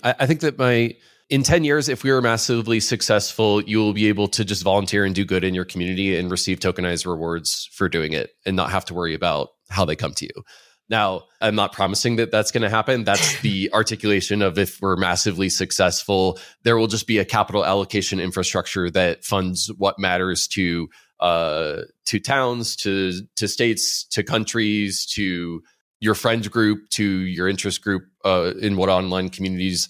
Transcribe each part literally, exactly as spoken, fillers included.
I, I think that my in ten years, if we are massively successful, you will be able to just volunteer and do good in your community and receive tokenized rewards for doing it and not have to worry about how they come to you. Now, I'm not promising that that's going to happen. That's the articulation of if we're massively successful, there will just be a capital allocation infrastructure that funds what matters to uh, to towns, to to states, to countries, to your friend group, to your interest group uh, in what online communities.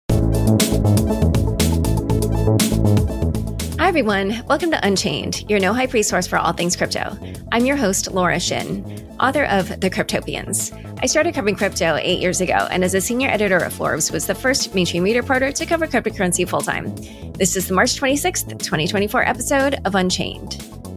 Hi, everyone. Welcome to Unchained, your no-hype resource for all things crypto. I'm your host, Laura Shin, author of The Cryptopians. I started covering crypto eight years ago, and as a senior editor at Forbes, was the first mainstream media reporter to cover cryptocurrency full-time. This is the March twenty-sixth, twenty twenty-four episode of Unchained.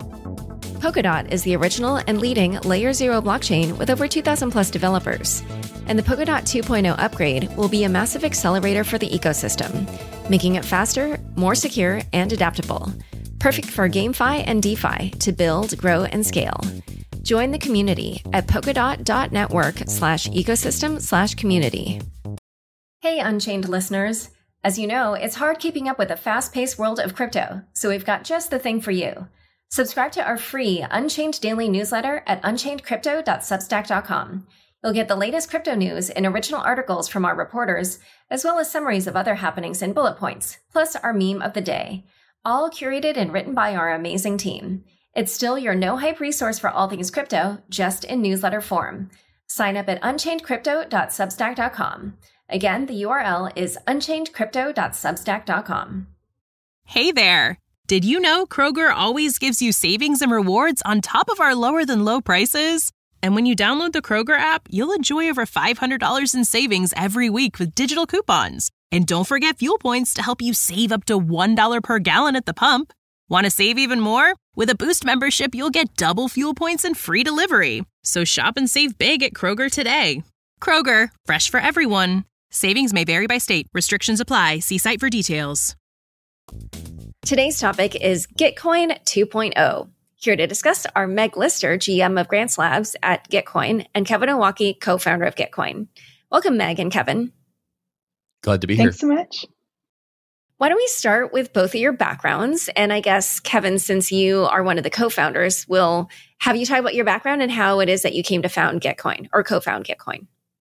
Polkadot is the original and leading Layer Zero blockchain with over two thousand plus developers. And the Polkadot two point oh upgrade will be a massive accelerator for the ecosystem, making it faster, more secure, and adaptable. Perfect for GameFi and DeFi to build, grow, and scale. Join the community at polkadot.network slash ecosystem slash community. Hey, Unchained listeners. As you know, it's hard keeping up with the fast-paced world of crypto, so we've got just the thing for you. Subscribe to our free Unchained daily newsletter at unchained crypto dot substack dot com. You'll get the latest crypto news and original articles from our reporters, as well as summaries of other happenings and bullet points, plus our meme of the day, all curated and written by our amazing team. It's still your no-hype resource for all things crypto, just in newsletter form. Sign up at unchained crypto dot substack dot com. Again, the U R L is unchained crypto dot substack dot com. Hey there! Did you know Kroger always gives you savings and rewards on top of our lower-than-low prices? And when you download the Kroger app, you'll enjoy over five hundred dollars in savings every week with digital coupons. And don't forget fuel points to help you save up to one dollar per gallon at the pump. Want to save even more? With a Boost membership, you'll get double fuel points and free delivery. So shop and save big at Kroger today. Kroger, fresh for everyone. Savings may vary by state. Restrictions apply. See site for details. Today's topic is Gitcoin two point oh. Here to discuss are Meg Lister, G M of Grants Labs at Gitcoin, and Kevin Owocki, co-founder of Gitcoin. Welcome, Meg and Kevin. Glad to be Thanks here. Thanks so much. Why don't we start with both of your backgrounds? And I guess, Kevin, since you are one of the co-founders, we'll have you talk about your background and how it is that you came to found Gitcoin or co-found Gitcoin.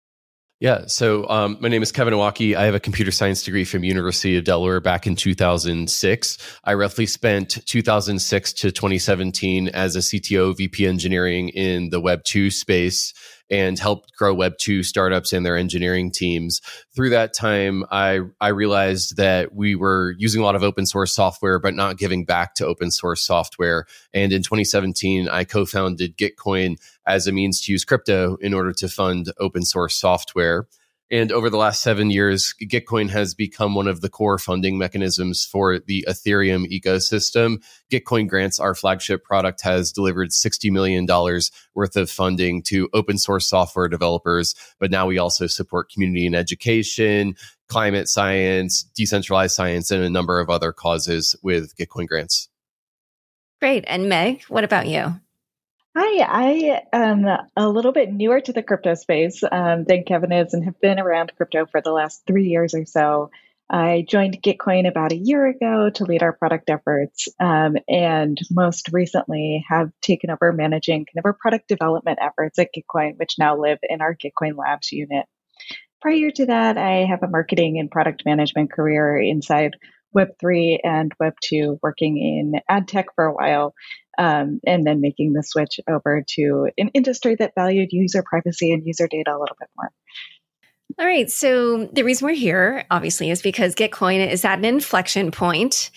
Yeah, so um, my name is Kevin Owocki. I have a computer science degree from University of Delaware back in two thousand six. I roughly spent two thousand six to twenty seventeen as a C T O, V P engineering in the Web two space and helped grow Web two startups and their engineering teams. Through that time, I, I realized that we were using a lot of open source software, but not giving back to open source software. And in twenty seventeen, I co-founded Gitcoin as a means to use crypto in order to fund open source software. And over the last seven years, Gitcoin has become one of the core funding mechanisms for the Ethereum ecosystem. Gitcoin Grants, our flagship product, has delivered sixty million dollars worth of funding to open source software developers. But now we also support community and education, climate science, decentralized science, and a number of other causes with Gitcoin Grants. Great. And Meg, what about you? Hi, I am a little bit newer to the crypto space um, than Kevin is and have been around crypto for the last three years or so. I joined Gitcoin about a year ago to lead our product efforts um, and most recently have taken over managing kind of our product development efforts at Gitcoin, which now live in our Gitcoin Labs unit. Prior to that, I have a marketing and product management career inside Web three and Web two, working in ad tech for a while, um, and then making the switch over to an industry that valued user privacy and user data a little bit more. All right. So the reason we're here, obviously, is because Gitcoin is at an inflection point.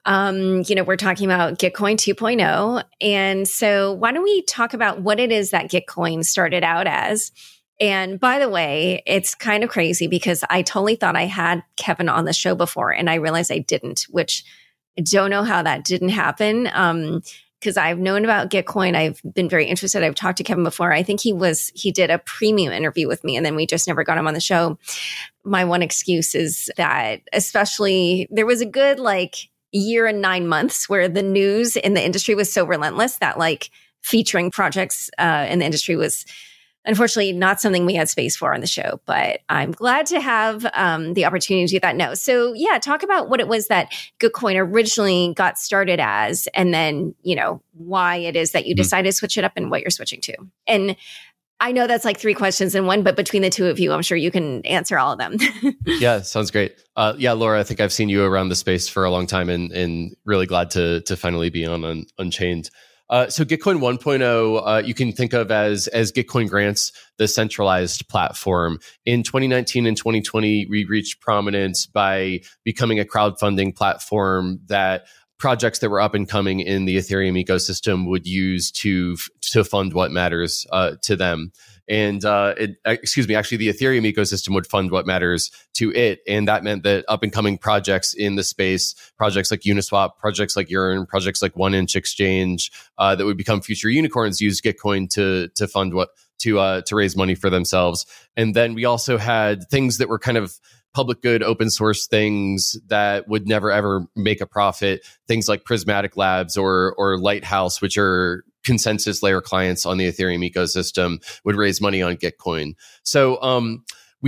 Um, you know, we're talking about Gitcoin two point oh. And so why don't we talk about what it is that Gitcoin started out as? And by the way, it's kind of crazy because I totally thought I had Kevin on the show before and I realized I didn't, which I don't know how that didn't happen. Um, because I've known about Gitcoin. I've been very interested. I've talked to Kevin before. I think he was, he did a premium interview with me and then we just never got him on the show. My one excuse is that especially there was a good like year and nine months where the news in the industry was so relentless that like featuring projects uh, in the industry was unfortunately not something we had space for on the show, but I'm glad to have um, the opportunity to do that now. So yeah, talk about what it was that Gitcoin originally got started as, and then, you know, why it is that you mm-hmm. decided to switch it up and what you're switching to. And I know that's like three questions in one, but between the two of you, I'm sure you can answer all of them. Yeah, sounds great. Uh, yeah, Laura, I think I've seen you around the space for a long time, and and really glad to to finally be on, on Unchained. Uh, so Gitcoin one point oh, uh, you can think of as as Gitcoin Grants, the centralized platform. In twenty nineteen and twenty twenty, we reached prominence by becoming a crowdfunding platform that projects that were up and coming in the Ethereum ecosystem would use to to fund what matters uh, to them. And uh, it, excuse me, actually, the Ethereum ecosystem would fund what matters to it, and that meant that up and coming projects in the space, projects like Uniswap, projects like Yearn, projects like One Inch Exchange, uh, that would become future unicorns, used Gitcoin to to fund what to uh, to raise money for themselves. And then we also had things that were kind of public good, open source things that would never ever make a profit. Things like Prismatic Labs or or Lighthouse, which are consensus layer clients on the Ethereum ecosystem, would raise money on Gitcoin. So um,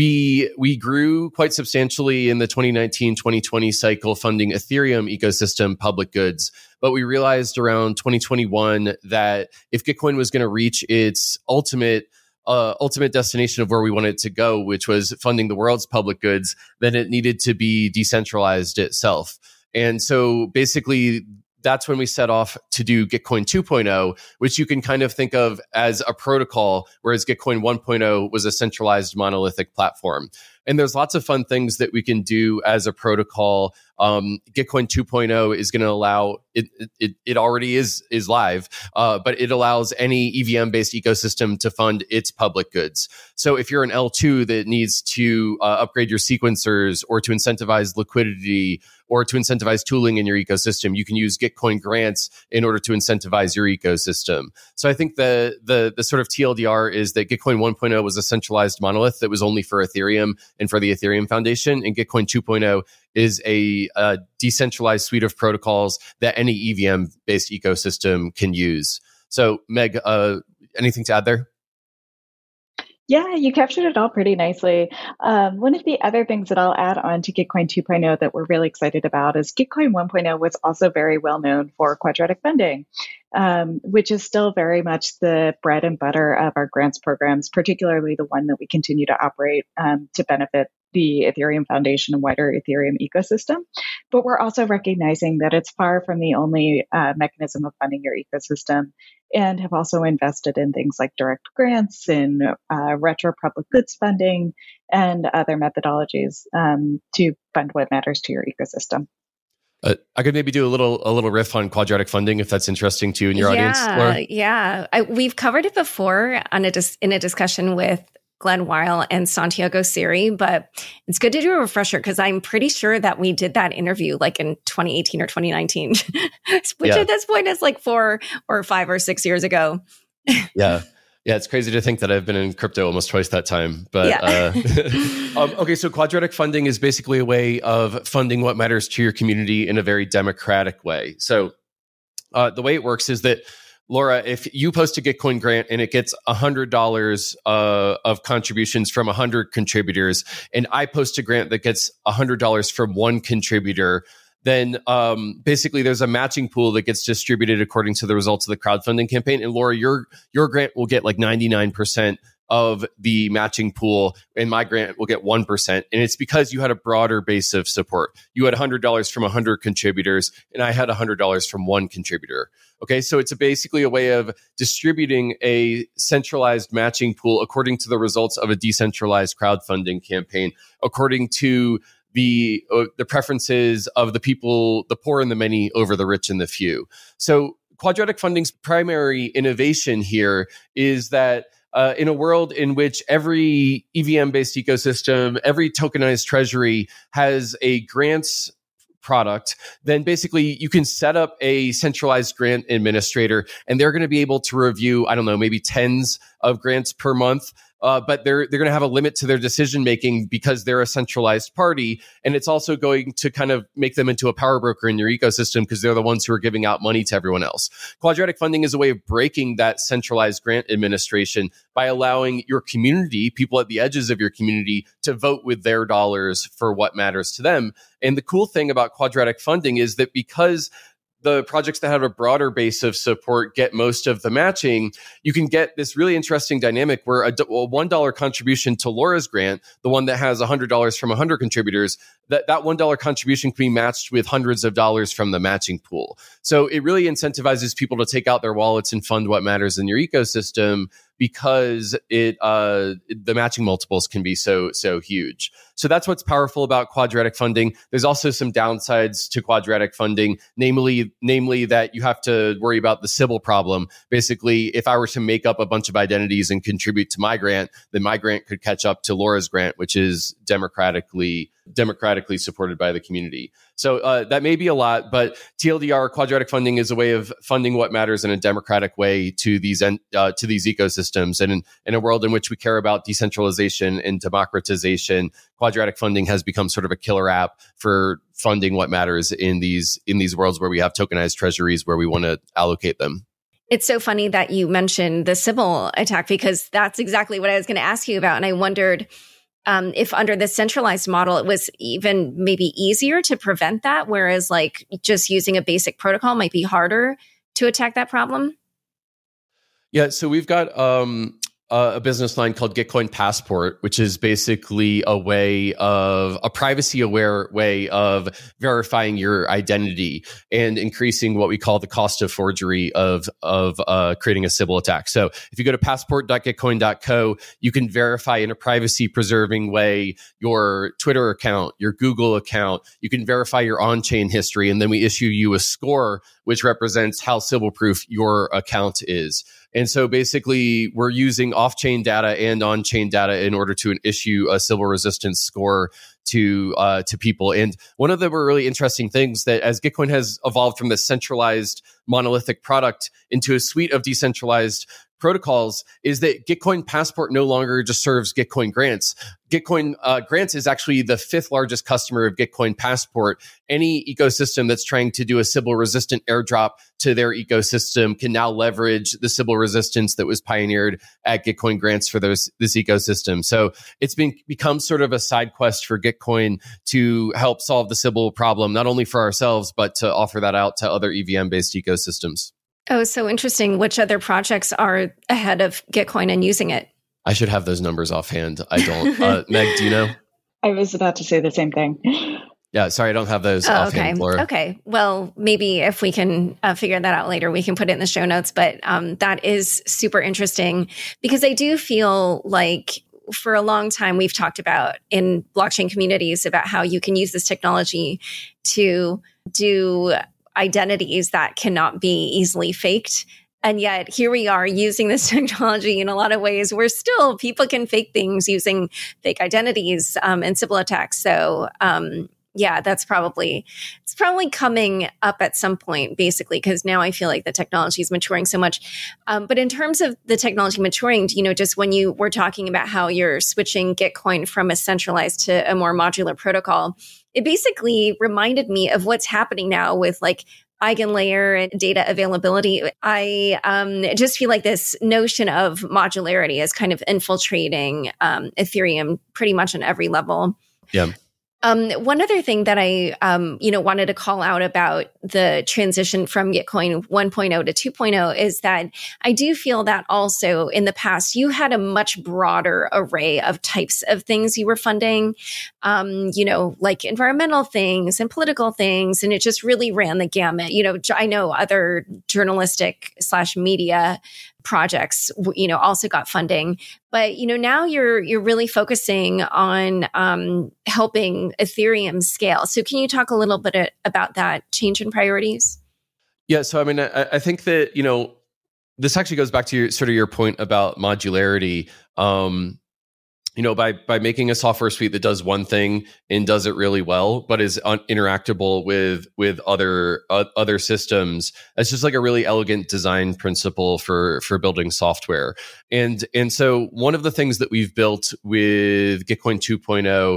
we we grew quite substantially in the twenty nineteen twenty twenty cycle, funding Ethereum ecosystem public goods. But we realized around twenty twenty-one that if Gitcoin was going to reach its ultimate Uh, ultimate destination of where we wanted to go, which was funding the world's public goods, then it needed to be decentralized itself. And so basically, that's when we set off to do Gitcoin two point oh, which you can kind of think of as a protocol, whereas Gitcoin one point oh was a centralized monolithic platform. And there's lots of fun things that we can do as a protocol. Um, Gitcoin two point oh is going to allow it, it. It already is is live, uh, but it allows any E V M based ecosystem to fund its public goods. So if you're an L two that needs to uh, upgrade your sequencers, or to incentivize liquidity, or to incentivize tooling in your ecosystem, you can use Gitcoin Grants in order to incentivize your ecosystem. So I think the the the sort of T L D R is that Gitcoin one point oh was a centralized monolith that was only for Ethereum and for the Ethereum Foundation, and Gitcoin two point oh is a, a decentralized suite of protocols that any E V M-based ecosystem can use. So, Meg, uh, anything to add there? Yeah, you captured it all pretty nicely. Um, one of the other things that I'll add on to Gitcoin two point oh that we're really excited about is Gitcoin one point oh was also very well known for quadratic funding, um, which is still very much the bread and butter of our grants programs, particularly the one that we continue to operate um, to benefit the Ethereum Foundation and wider Ethereum ecosystem. But we're also recognizing that it's far from the only uh, mechanism of funding your ecosystem, and have also invested in things like direct grants and uh, retro public goods funding and other methodologies um, to fund what matters to your ecosystem. Uh, I could maybe do a little a little riff on quadratic funding if that's interesting to you and your yeah, audience, Laura. Yeah, I, we've covered it before on a dis- in a discussion with Glenn Weil and Santiago Siri, but it's good to do a refresher because I'm pretty sure that we did that interview like in twenty eighteen or twenty nineteen, which yeah. at this point is like four or five or six years ago. yeah. Yeah, it's crazy to think that I've been in crypto almost twice that time. But yeah. uh, um, okay, so quadratic funding is basically a way of funding what matters to your community in a very democratic way. So uh, the way it works is that, Laura, if you post a Gitcoin grant and it gets one hundred dollars uh, of contributions from one hundred contributors, and I post a grant that gets one hundred dollars from one contributor, then um, basically there's a matching pool that gets distributed according to the results of the crowdfunding campaign. And Laura, your your grant will get like ninety-nine percent of the matching pool, and my grant will get one percent. And it's because you had a broader base of support. You had one hundred dollars from one hundred contributors, and I had one hundred dollars from one contributor. Okay, so it's a basically a way of distributing a centralized matching pool according to the results of a decentralized crowdfunding campaign, according to the uh, the preferences of the people, the poor and the many, over the rich and the few. So quadratic funding's primary innovation here is that Uh, in a world in which every E V M-based ecosystem, every tokenized treasury has a grants product, then basically you can set up a centralized grant administrator, and they're going to be able to review, I don't know, maybe tens of grants per month. Uh, but they're they're going to have a limit to their decision making because they're a centralized party, and it's also going to kind of make them into a power broker in your ecosystem because they're the ones who are giving out money to everyone else. Quadratic funding is a way of breaking that centralized grant administration by allowing your community, people at the edges of your community, to vote with their dollars for what matters to them. And the cool thing about quadratic funding is that because the projects that have a broader base of support get most of the matching, you can get this really interesting dynamic where a, a one dollar contribution to Laura's grant, the one that has one hundred dollars from one hundred contributors, that, that one dollar contribution can be matched with hundreds of dollars from the matching pool. So it really incentivizes people to take out their wallets and fund what matters in your ecosystem because it uh, the matching multiples can be so, so huge. So that's what's powerful about quadratic funding. There's also some downsides to quadratic funding, namely, namely that you have to worry about the Sybil problem. Basically, if I were to make up a bunch of identities and contribute to my grant, then my grant could catch up to Laura's grant, which is democratically democratically supported by the community. So uh, that may be a lot, but T L D R, quadratic funding, is a way of funding what matters in a democratic way to these uh, to these ecosystems. And in, in a world in which we care about decentralization and democratization, quadratic funding has become sort of a killer app for funding what matters in these in these worlds where we have tokenized treasuries where we want to allocate them. It's so funny that you mentioned the Sybil attack because that's exactly what I was going to ask you about. And I wondered Um, if under the centralized model, it was even maybe easier to prevent that, whereas like just using a basic protocol might be harder to attack that problem? Yeah, so we've got um, uh, a business line called Gitcoin Passport, which is basically a way of a privacy-aware way of verifying your identity and increasing what we call the cost of forgery of of uh, creating a Sybil attack. So if you go to passport dot gitcoin dot co, you can verify in a privacy-preserving way your Twitter account, your Google account. You can verify your on-chain history, and then we issue you a score which represents how Sybil-proof your account is. And so basically, we're using off-chain data and on-chain data in order to issue a Sybil resistance score to uh, to people. And one of the really interesting things that as Gitcoin has evolved from this centralized monolithic product into a suite of decentralized protocols is that Gitcoin Passport no longer just serves Gitcoin Grants. Gitcoin uh, Grants is actually the fifth largest customer of Gitcoin Passport. Any ecosystem that's trying to do a Sybil resistant airdrop to their ecosystem can now leverage the Sybil resistance that was pioneered at Gitcoin Grants for those, this ecosystem. So it's been become sort of a side quest for Gitcoin to help solve the Sybil problem, not only for ourselves, but to offer that out to other E V M-based ecosystems. Oh, so interesting. Which other projects are ahead of Gitcoin and using it? I should have those numbers offhand. I don't. Uh, Meg, do you know? I was about to say the same thing. Yeah, sorry, I don't have those oh, offhand, okay. Laura. Okay. Well, maybe if we can uh, figure that out later, we can put it in the show notes. But um, that is super interesting because I do feel like for a long time, we've talked about in blockchain communities about how you can use this technology to do identities that cannot be easily faked. And yet here we are using this technology in a lot of ways where still people can fake things using fake identities um, and Sybil attacks. So um, yeah, that's probably, it's probably coming up at some point, basically, because now I feel like the technology is maturing so much. Um, but in terms of the technology maturing, you know, just when you were talking about how you're switching Gitcoin from a centralized to a more modular protocol, it basically reminded me of what's happening now with like EigenLayer and data availability. I um, just feel like this notion of modularity is kind of infiltrating um, Ethereum pretty much on every level. Yeah. Um, one other thing that I, um, you know, wanted to call out about the transition from Gitcoin one point oh to two point oh is that I do feel that also in the past, you had a much broader array of types of things you were funding, um, you know, like environmental things and political things. And it just really ran the gamut. You know, I know other journalistic slash media projects, you know, also got funding. But, you know, now you're you're really focusing on um, helping Ethereum scale. So can you talk a little bit about that change in priorities? Yeah. So, I mean, I, I think that, you know, this actually goes back to your sort of your point about modularity. Um, you know, by by making a software suite that does one thing and does it really well, but is un- interactable with with other uh, other systems, it's just like a really elegant design principle for for building software. And and so one of the things that we've built with Gitcoin two point oh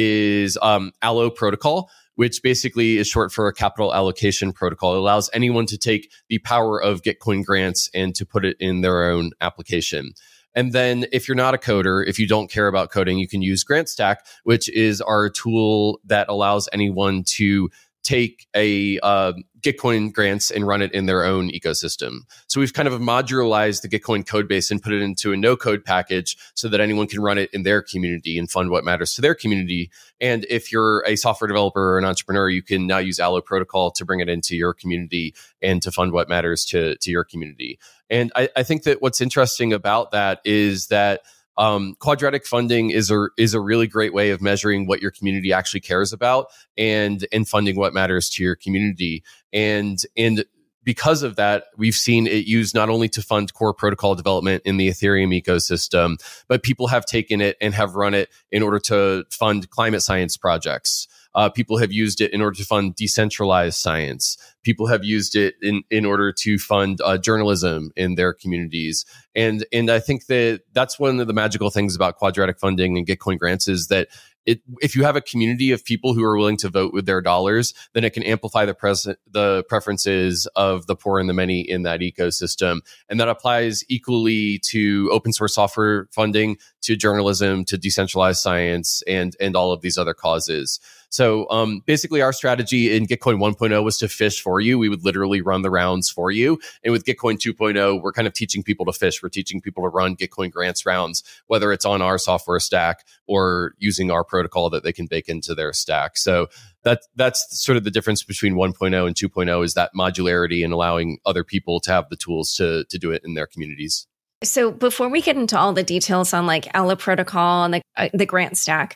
is um, Allo Protocol, which basically is short for a capital allocation protocol. It allows anyone to take the power of Gitcoin grants and to put it in their own application. And then if you're not a coder, if you don't care about coding, you can use GrantStack, which is our tool that allows anyone to take a uh, Gitcoin grants and run it in their own ecosystem. So we've kind of modularized the Gitcoin code base and put it into a no-code package so that anyone can run it in their community and fund what matters to their community. And if you're a software developer or an entrepreneur, you can now use Allo Protocol to bring it into your community and to fund what matters to, to your community. And I, I think that what's interesting about that is that Um, quadratic funding is a is a really great way of measuring what your community actually cares about and and funding what matters to your community. And and because of that, we've seen it used not only to fund core protocol development in the Ethereum ecosystem, but people have taken it and have run it in order to fund climate science projects. Uh, people have used it in order to fund decentralized science. People have used it in, in order to fund uh, journalism in their communities. And and I think that that's one of the magical things about quadratic funding and Gitcoin grants is that it, if you have a community of people who are willing to vote with their dollars, then it can amplify the pres- the preferences of the poor and the many in that ecosystem. And that applies equally to open source software funding, to journalism, to decentralized science, and and all of these other causes. So um, basically, our strategy in Gitcoin one point oh was to fish for you. We would literally run the rounds for you. And with Gitcoin two point oh, we're kind of teaching people to fish. We're teaching people to run Gitcoin grants rounds, whether it's on our software stack or using our protocol that they can bake into their stack. So that that's sort of the difference between one point oh and two point oh is that modularity and allowing other people to have the tools to to do it in their communities. So before we get into all the details on like Allo Protocol and the uh, the grant stack,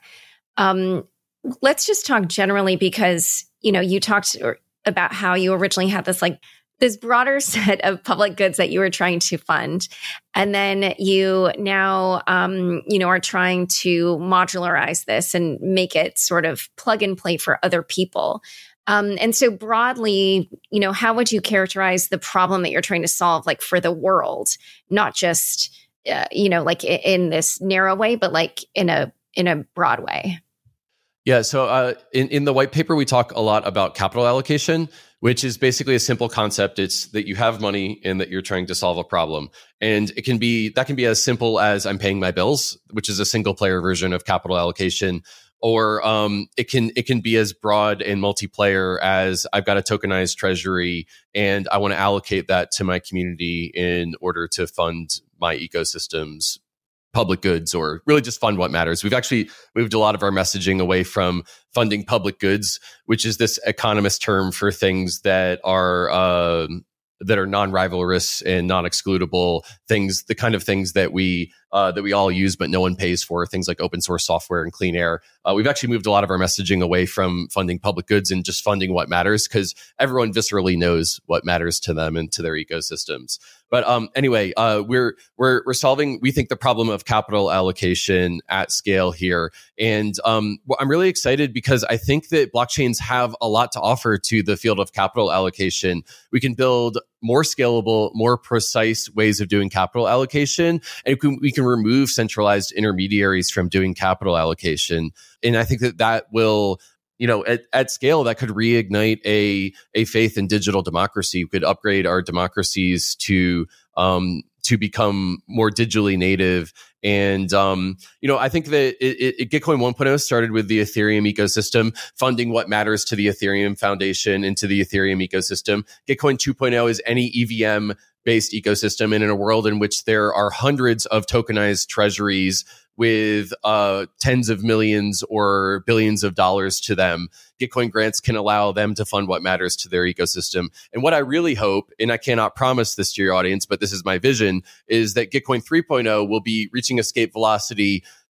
um, let's just talk generally because, you know, you talked about how you originally had this like this broader set of public goods that you were trying to fund. And then you now, um, you know, are trying to modularize this and make it sort of plug and play for other people. Um, and so broadly, you know, how would you characterize the problem that you're trying to solve, like for the world, not just, uh, you know, like in this narrow way, but like in a in a broad way? Yeah. So uh, in, in the white paper, we talk a lot about capital allocation, which is basically a simple concept. It's that you have money and that you're trying to solve a problem. And it can be, that can be as simple as I'm paying my bills, which is a single player version of capital allocation. Or um, it can it can be as broad and multiplayer as I've got a tokenized treasury and I want to allocate that to my community in order to fund my ecosystem's public goods, or really just fund what matters. We've actually moved a lot of our messaging away from funding public goods, which is this economist term for things that are um, that are non-rivalrous and non-excludable things, the kind of things that we uh, that we all use but no one pays for, things like open source software and clean air. Uh, we've actually moved a lot of our messaging away from funding public goods and just funding what matters, because everyone viscerally knows what matters to them and to their ecosystems. But um, anyway, uh, we're we're we're solving, we think, the problem of capital allocation at scale here, and um, I'm really excited because I think that blockchains have a lot to offer to the field of capital allocation. We can build more scalable, more precise ways of doing capital allocation, and we can, we can remove centralized intermediaries from doing capital allocation. And I think that that will, you know, at, at scale, that could reignite a a faith in digital democracy. We could upgrade our democracies to um, to become more digitally native. And, um, you know, I think that it, it, Gitcoin one point oh started with the Ethereum ecosystem, funding what matters to the Ethereum Foundation and to the Ethereum ecosystem. Gitcoin two point oh is any E V M-based ecosystem. And in a world in which there are hundreds of tokenized treasuries with uh, tens of millions or billions of dollars to them, Gitcoin grants can allow them to fund what matters to their ecosystem. And what I really hope, and I cannot promise this to your audience, but this is my vision, is that Gitcoin three point oh will be reaching escape velocity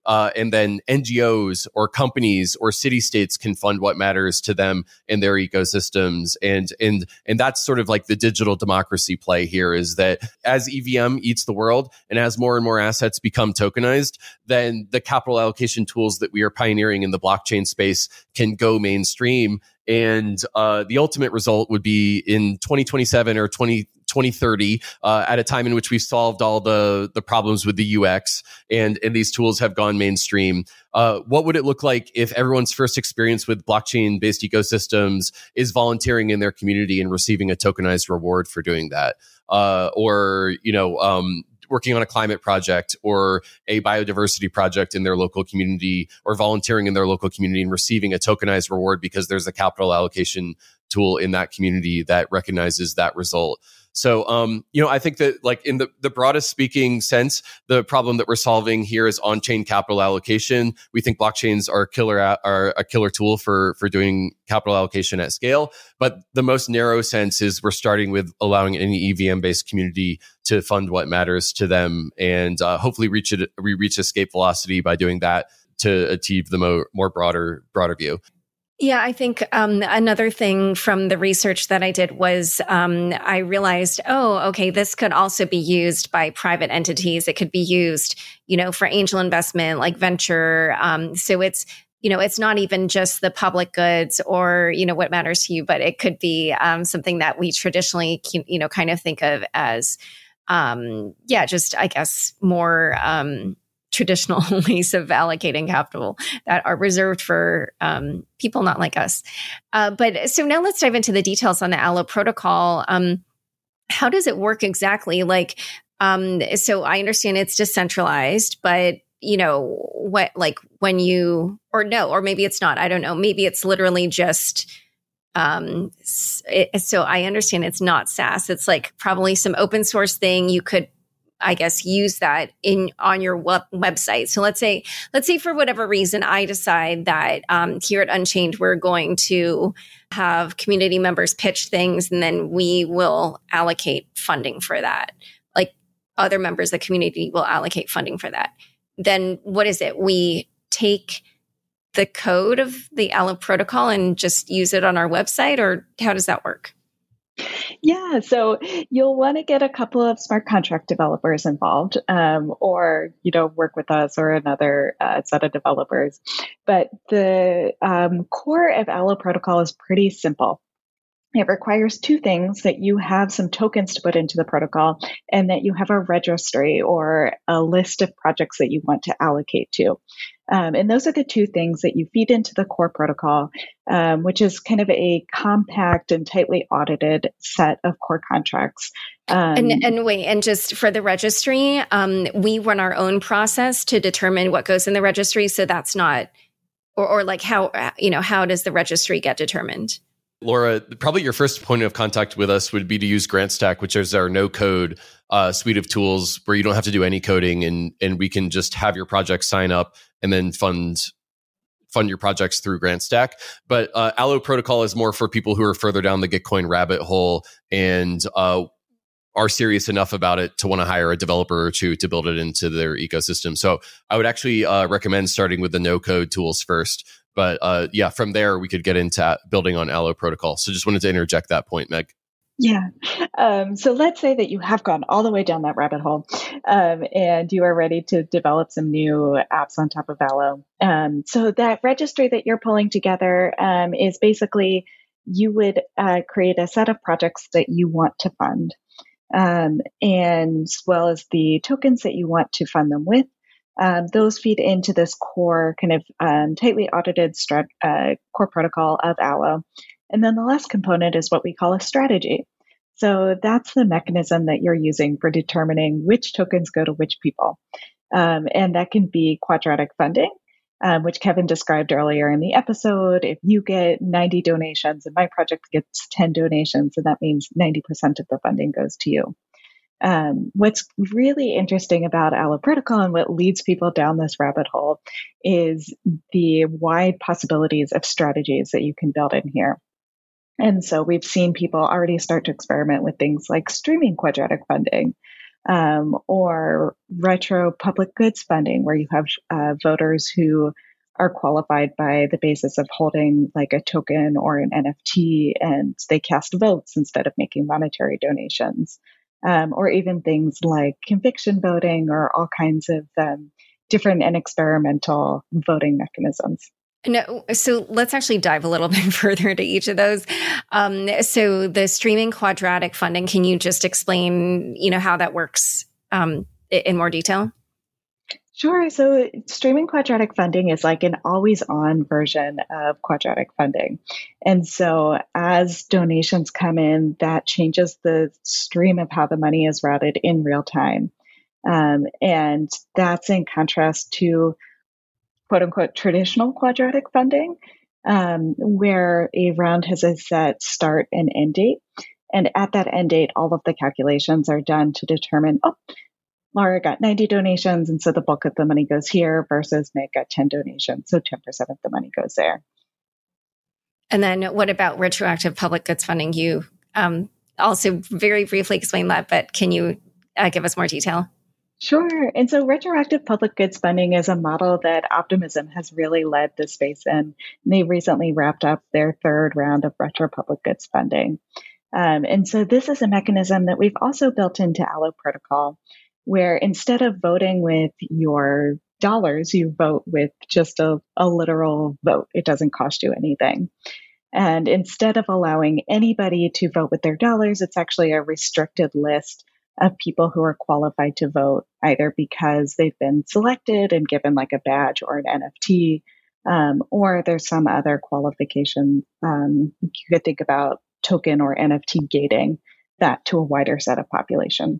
Uh, and then N G Os or companies or city states can fund what matters to them in their ecosystems. And, and, and that's sort of like the digital democracy play here, is that as E V M eats the world and as more and more assets become tokenized, then the capital allocation tools that we are pioneering in the blockchain space can go mainstream. And uh, the ultimate result would be in twenty twenty-seven or twenty thirty, uh, at a time in which we've solved all the, the problems with the U X and, and these tools have gone mainstream. Uh, what would it look like if everyone's first experience with blockchain-based ecosystems is volunteering in their community and receiving a tokenized reward for doing that? Uh, or, you know, um, working on a climate project or a biodiversity project in their local community, or volunteering in their local community and receiving a tokenized reward because there's a capital allocation tool in that community that recognizes that result. So, um, you know, I think that like in the, the broadest speaking sense, the problem that we're solving here is on-chain capital allocation. We think blockchains are a killer, are a killer tool for, for doing capital allocation at scale. But the most narrow sense is we're starting with allowing any E V M-based community to fund what matters to them, and uh, hopefully reach it, we reach escape velocity by doing that to achieve the more, more broader, broader view. Yeah, I think um, another thing from the research that I did was um, I realized, oh, okay, this could also be used by private entities. It could be used, you know, for angel investment, like venture. Um, so it's, you know, it's not even just the public goods or, you know, what matters to you, but it could be um, something that we traditionally, you know, kind of think of as, um, yeah, just, I guess, more um traditional ways of allocating capital that are reserved for um, people not like us. Uh, but so now let's dive into the details on the Allo protocol. Um, how does it work exactly? Like, um, so I understand it's decentralized, but you know what? Like when you, or no, or maybe it's not. I don't know. Maybe it's literally just. Um, it, so I understand it's not SaaS. It's like probably some open source thing you could. I guess, use that in on your web- website. So let's say, let's say for whatever reason, I decide that um, here at Unchained, we're going to have community members pitch things, and then we will allocate funding for that. Like other members of the community will allocate funding for that. Then what is it? We take the code of the Allo protocol and just use it on our website, or how does that work? Yeah, so you'll want to get a couple of smart contract developers involved, um, or you know, work with us or another uh, set of developers. But the um, core of Allo protocol is pretty simple. It requires two things: that you have some tokens to put into the protocol, and that you have a registry or a list of projects that you want to allocate to. Um, and those are the two things that you feed into the core protocol, um, which is kind of a compact and tightly audited set of core contracts. Um, and, and wait, and just for the registry, um, we run our own process to determine what goes in the registry. So that's not, or, or like how, you know, how does the registry get determined? Laura, probably your first point of contact with us would be to use GrantStack, which is our no-code uh, suite of tools where you don't have to do any coding, and and we can just have your project sign up and then fund fund your projects through GrantStack. But uh, Allo protocol is more for people who are further down the Gitcoin rabbit hole and uh, are serious enough about it to want to hire a developer or two to build it into their ecosystem. So I would actually uh, recommend starting with the no-code tools first. But uh, yeah, from there, we could get into building on Allo protocol. So just wanted to interject that point, Meg. Yeah. Um, so let's say that you have gone all the way down that rabbit hole um, and you are ready to develop some new apps on top of Allo. Um, so that registry that you're pulling together um, is basically you would uh, create a set of projects that you want to fund, um, and as well as the tokens that you want to fund them with. Um, those feed into this core kind of um, tightly audited strat- uh, core protocol of Allo. And then the last component is what we call a strategy. So that's the mechanism that you're using for determining which tokens go to which people. Um, and that can be quadratic funding, um, which Kevin described earlier in the episode. If you get ninety donations and my project gets ten donations, and that means ninety percent of the funding goes to you. Um, what's really interesting about Allo protocol and what leads people down this rabbit hole is the wide possibilities of strategies that you can build in here. And so we've seen people already start to experiment with things like streaming quadratic funding, um, or retro public goods funding, where you have uh, voters who are qualified by the basis of holding like a token or an N F T, and they cast votes instead of making monetary donations, um, or even things like conviction voting or all kinds of um, different and experimental voting mechanisms. No, so let's actually dive a little bit further into each of those. Um, so the streaming quadratic funding, can you just explain, you know, how that works um, in more detail? Sure. So streaming quadratic funding is like an always-on version of quadratic funding. And so as donations come in, that changes the stream of how the money is routed in real time. Um, and that's in contrast to quote unquote traditional quadratic funding, um, where a round has a set start and end date. And at that end date, all of the calculations are done to determine, oh, Laura got ninety donations, and so the bulk of the money goes here, versus Meg got ten donations, so ten percent of the money goes there. And then what about retroactive public goods funding? You um, also very briefly explained that, but can you uh, give us more detail? Sure. And so retroactive public goods funding is a model that Optimism has really led the space in. And they recently wrapped up their third round of retro public goods funding. Um, and so this is a mechanism that we've also built into Allo Protocol, where instead of voting with your dollars, you vote with just a, a literal vote. It doesn't cost you anything. And instead of allowing anybody to vote with their dollars, it's actually a restricted list of people who are qualified to vote, either because they've been selected and given like a badge or an N F T, um, or there's some other qualification. Um, you could think about token or N F T gating that to a wider set of population.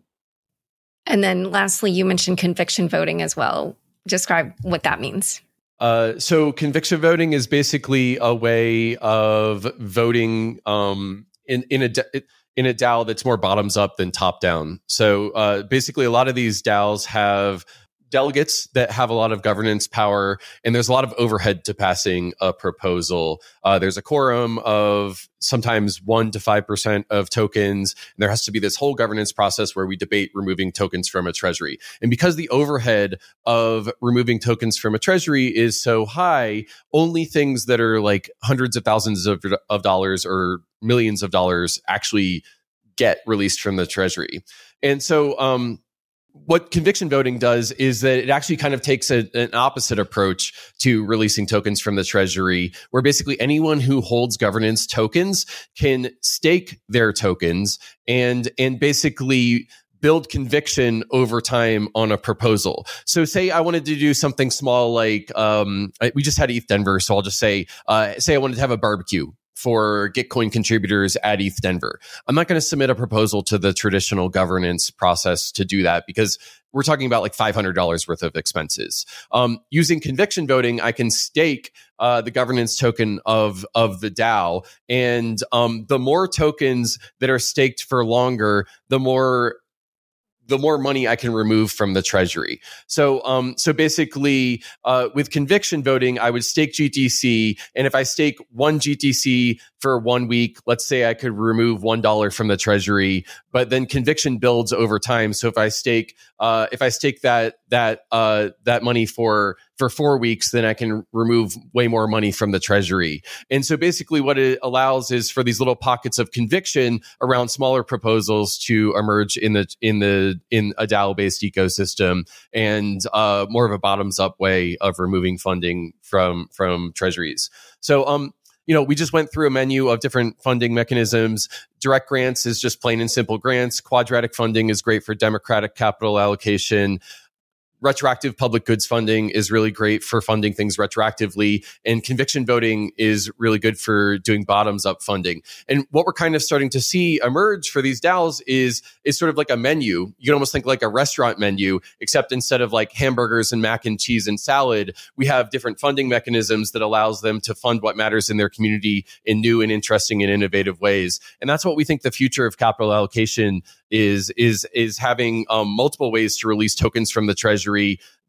And then lastly, you mentioned conviction voting as well. Describe what that means. Uh, so conviction voting is basically a way of voting um, in, in a... De- in a DAO that's more bottoms up than top down. So uh, basically, a lot of these DAOs have delegates that have a lot of governance power, and there's a lot of overhead to passing a proposal. Uh, there's a quorum of sometimes one to five percent of tokens. And there has to be this whole governance process where we debate removing tokens from a treasury. And because the overhead of removing tokens from a treasury is so high, only things that are like hundreds of thousands of, of dollars or millions of dollars actually get released from the treasury. And so, um, what conviction voting does is that it actually kind of takes a, an opposite approach to releasing tokens from the treasury, where basically anyone who holds governance tokens can stake their tokens and, and basically build conviction over time on a proposal. So say I wanted to do something small, like um, we just had E T H Denver. So I'll just say, uh, say I wanted to have a barbecue for Gitcoin contributors at E T H Denver. I'm not going to submit a proposal to the traditional governance process to do that, because we're talking about like five hundred dollars worth of expenses. Um, using conviction voting, I can stake uh, the governance token of, of the DAO. And um, the more tokens that are staked for longer, the more the more money I can remove from the treasury. So, um, so basically, uh, with conviction voting, I would stake G T C. And if I stake one G T C for one week, let's say I could remove one dollar from the treasury, but then conviction builds over time. So if I stake, uh, if I stake that, that, uh, that money for, for four weeks, then I can remove way more money from the treasury. And so basically what it allows is for these little pockets of conviction around smaller proposals to emerge in the, in the, in a DAO-based ecosystem, and uh, more of a bottoms-up way of removing funding from from treasuries. So, um, you know, we just went through a menu of different funding mechanisms. Direct grants is just plain and simple grants. Quadratic funding is great for democratic capital allocation. Retroactive public goods funding is really great for funding things retroactively, and conviction voting is really good for doing bottoms up funding. And what we're kind of starting to see emerge for these DAOs is, is sort of like a menu. You can almost think like a restaurant menu, except instead of like hamburgers and mac and cheese and salad, we have different funding mechanisms that allows them to fund what matters in their community in new and interesting and innovative ways. And that's what we think the future of capital allocation is, is, is having um, multiple ways to release tokens from the treasury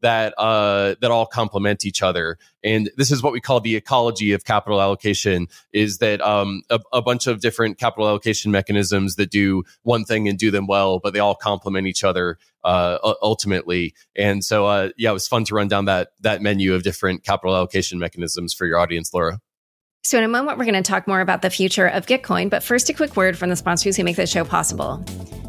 that uh, that all complement each other. And this is what we call the ecology of capital allocation, is that um, a, a bunch of different capital allocation mechanisms that do one thing and do them well, but they all complement each other uh, ultimately. And so, uh, yeah, it was fun to run down that that menu of different capital allocation mechanisms for your audience, Laura. So in a moment, we're going to talk more about the future of Gitcoin, but first a quick word from the sponsors who make this show possible.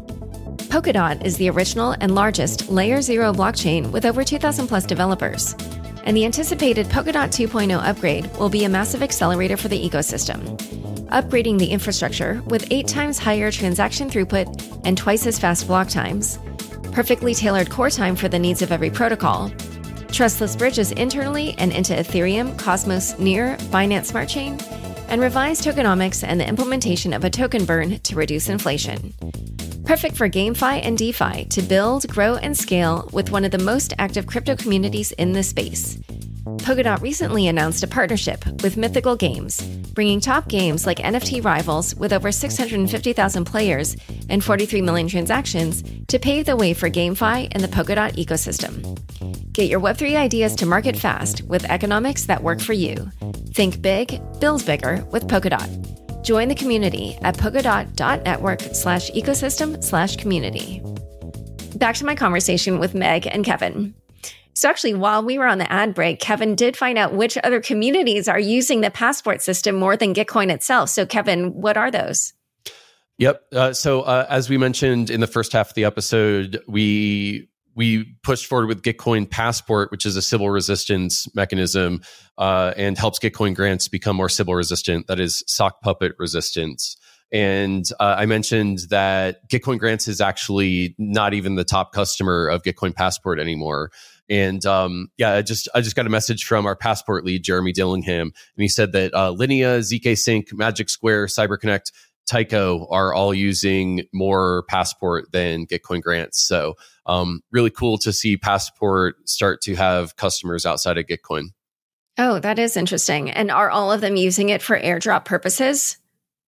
Polkadot is the original and largest Layer Zero blockchain with over two thousand plus developers. And the anticipated Polkadot two point oh upgrade will be a massive accelerator for the ecosystem, upgrading the infrastructure with eight times higher transaction throughput and twice as fast block times, perfectly tailored core time for the needs of every protocol, trustless bridges internally and into Ethereum, Cosmos, Near, Binance Smart Chain, and revised tokenomics and the implementation of a token burn to reduce inflation. Perfect for GameFi and DeFi to build, grow, and scale with one of the most active crypto communities in the space. Polkadot recently announced a partnership with Mythical Games, bringing top games like N F T Rivals with over six hundred fifty thousand players and forty-three million transactions to pave the way for GameFi and the Polkadot ecosystem. Get your Web three ideas to market fast with economics that work for you. Think big, build bigger with Polkadot. Join the community at polkadot.network slash ecosystem slash community. Back to my conversation with Meg and Kevin. So actually, while we were on the ad break, Kevin did find out which other communities are using the Passport system more than Gitcoin itself. So Kevin, what are those? Yep. Uh, so uh, as we mentioned in the first half of the episode, we we pushed forward with Gitcoin Passport, which is a Sybil resistance mechanism uh, and helps Gitcoin grants become more Sybil resistant. That is sock puppet resistance. And uh, I mentioned that Gitcoin grants is actually not even the top customer of Gitcoin Passport anymore. And um, yeah, I just I just got a message from our Passport lead, Jeremy Dillingham, and he said that uh, Linea, Z K Sync, Magic Square, CyberConnect, Tyco are all using more Passport than Gitcoin grants. So um, really cool to see Passport start to have customers outside of Gitcoin. Oh, that is interesting. And are all of them using it for airdrop purposes?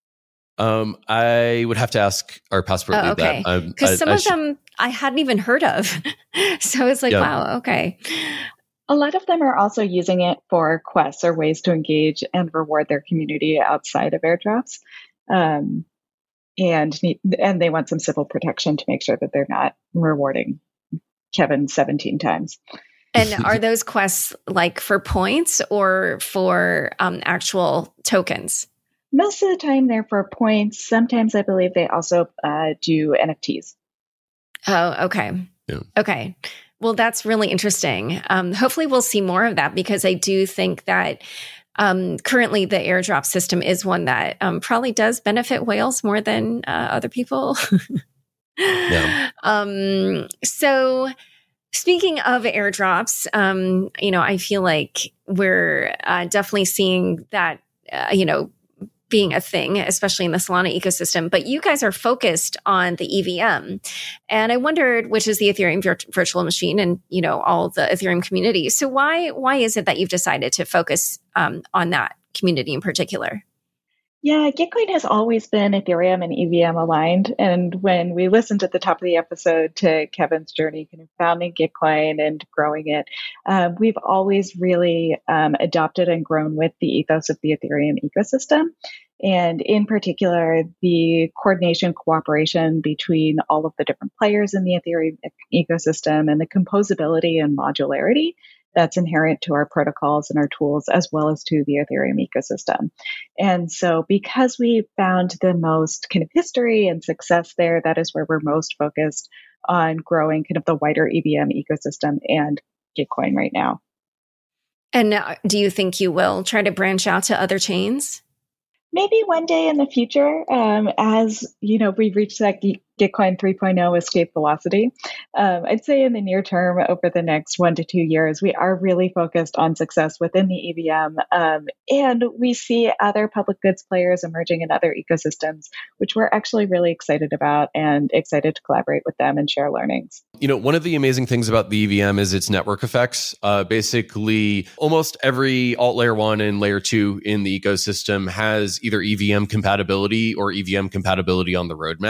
Um, I would have to ask our Passport oh, lead okay. that. Because some I of sh- them I hadn't even heard of. So it's like, yeah. Wow, okay. A lot of them are also using it for quests or ways to engage and reward their community outside of airdrops. Um, and and they want some civil protection to make sure that they're not rewarding Kevin seventeen times. And are those quests like for points or for um, actual tokens? Most of the time they're for points. Sometimes I believe they also uh, do N F Ts. Oh, okay. Yeah. Okay. Well, that's really interesting. Um, hopefully we'll see more of that, because I do think that um, currently the airdrop system is one that um, probably does benefit whales more than uh, other people. yeah. Um, so speaking of airdrops, um, you know, I feel like we're uh, definitely seeing that, uh, you know, being a thing, especially in the Solana ecosystem, but you guys are focused on the E V M. And I wondered, which is the Ethereum vir- virtual machine and, you know, all the Ethereum community. So why, why is it that you've decided to focus um, on that community in particular? Yeah, Gitcoin has always been Ethereum and E V M aligned. And when we listened at the top of the episode to Kevin's journey, kind of founding Gitcoin and growing it, uh, we've always really um, adopted and grown with the ethos of the Ethereum ecosystem. And in particular, the coordination, cooperation between all of the different players in the Ethereum ecosystem and the composability and modularity that's inherent to our protocols and our tools, as well as to the Ethereum ecosystem. And so because we found the most kind of history and success there, that is where we're most focused on growing kind of the wider E V M ecosystem and Gitcoin right now. And uh, do you think you will try to branch out to other chains? Maybe one day in the future, um, as you know, we reach that Gitcoin three point oh escape velocity. Um, I'd say in the near term, over the next one to two years, we are really focused on success within the E V M. Um, and we see other public goods players emerging in other ecosystems, which we're actually really excited about and excited to collaborate with them and share learnings. You know, one of the amazing things about the E V M is its network effects. Uh, basically, almost every alt layer one and layer two in the ecosystem has either E V M compatibility or E V M compatibility on the roadmap.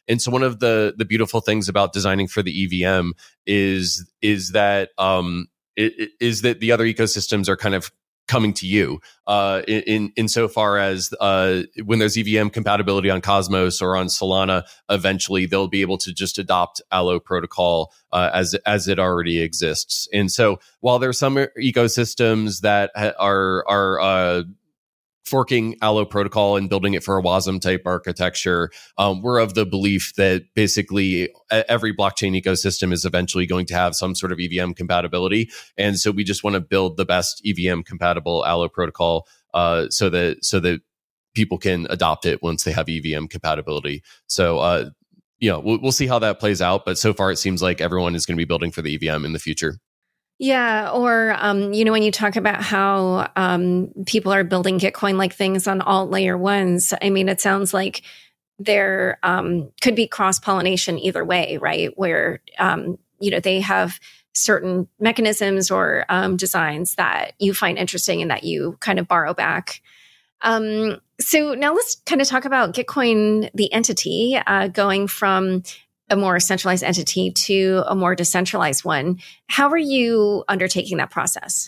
And so one of the the beautiful things about designing for the E V M is is that um, it, is that the other ecosystems are kind of coming to you uh, in insofar as uh, when there's E V M compatibility on Cosmos or on Solana, eventually they'll be able to just adopt Allo protocol uh, as as it already exists. And so while there are some ecosystems that are are uh, forking Allo protocol and building it for a WASM type architecture, um, we're of the belief that basically every blockchain ecosystem is eventually going to have some sort of E V M compatibility. And so we just want to build the best E V M compatible Allo protocol uh, so that so that people can adopt it once they have E V M compatibility. So, uh, you know, we'll, we'll see how that plays out. But so far, it seems like everyone is going to be building for the E V M in the future. Yeah. Or, um, you know, when you talk about how um, people are building Gitcoin-like things on alt layer ones, I mean, it sounds like there um, could be cross-pollination either way, right? Where, um, you know, they have certain mechanisms or um, designs that you find interesting and that you kind of borrow back. Um, so now let's kind of talk about Gitcoin, the entity, uh, going from a more centralized entity to a more decentralized one. How are you undertaking that process?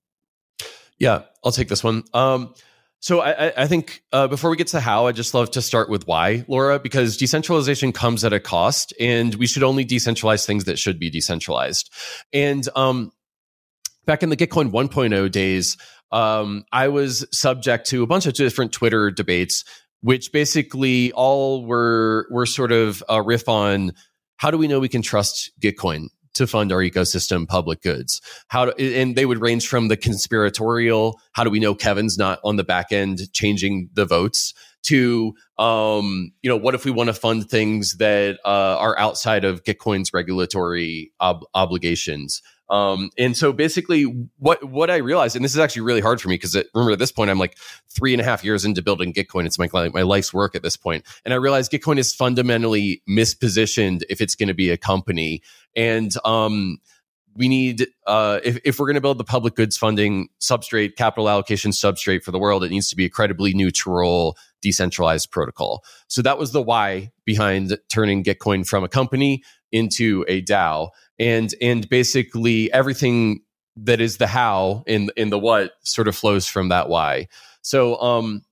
Yeah, I'll take this one. Um, so I, I think uh, before we get to how, I'd just love to start with why, Laura, because decentralization comes at a cost, and we should only decentralize things that should be decentralized. And um, back in the Gitcoin one point oh days, um, I was subject to a bunch of different Twitter debates, which basically all were were sort of a riff on how do we know we can trust Gitcoin to fund our ecosystem public goods? How do, and they would range from the conspiratorial, how do we know Kevin's not on the back end changing the votes, to um, you know, what if we want to fund things that uh, are outside of Gitcoin's regulatory ob- obligations? Um, and so basically what, what I realized, and this is actually really hard for me because remember at this point, I'm like three and a half years into building Gitcoin. It's my, my life's work at this point. And I realized Gitcoin is fundamentally mispositioned if it's going to be a company. And, um, we need, uh, if, if we're going to build the public goods funding substrate, capital allocation substrate for the world, it needs to be a credibly neutral, decentralized protocol. So that was the why behind turning Gitcoin from a company into a DAO. And and basically everything that is the how in in the what sort of flows from that why. So um,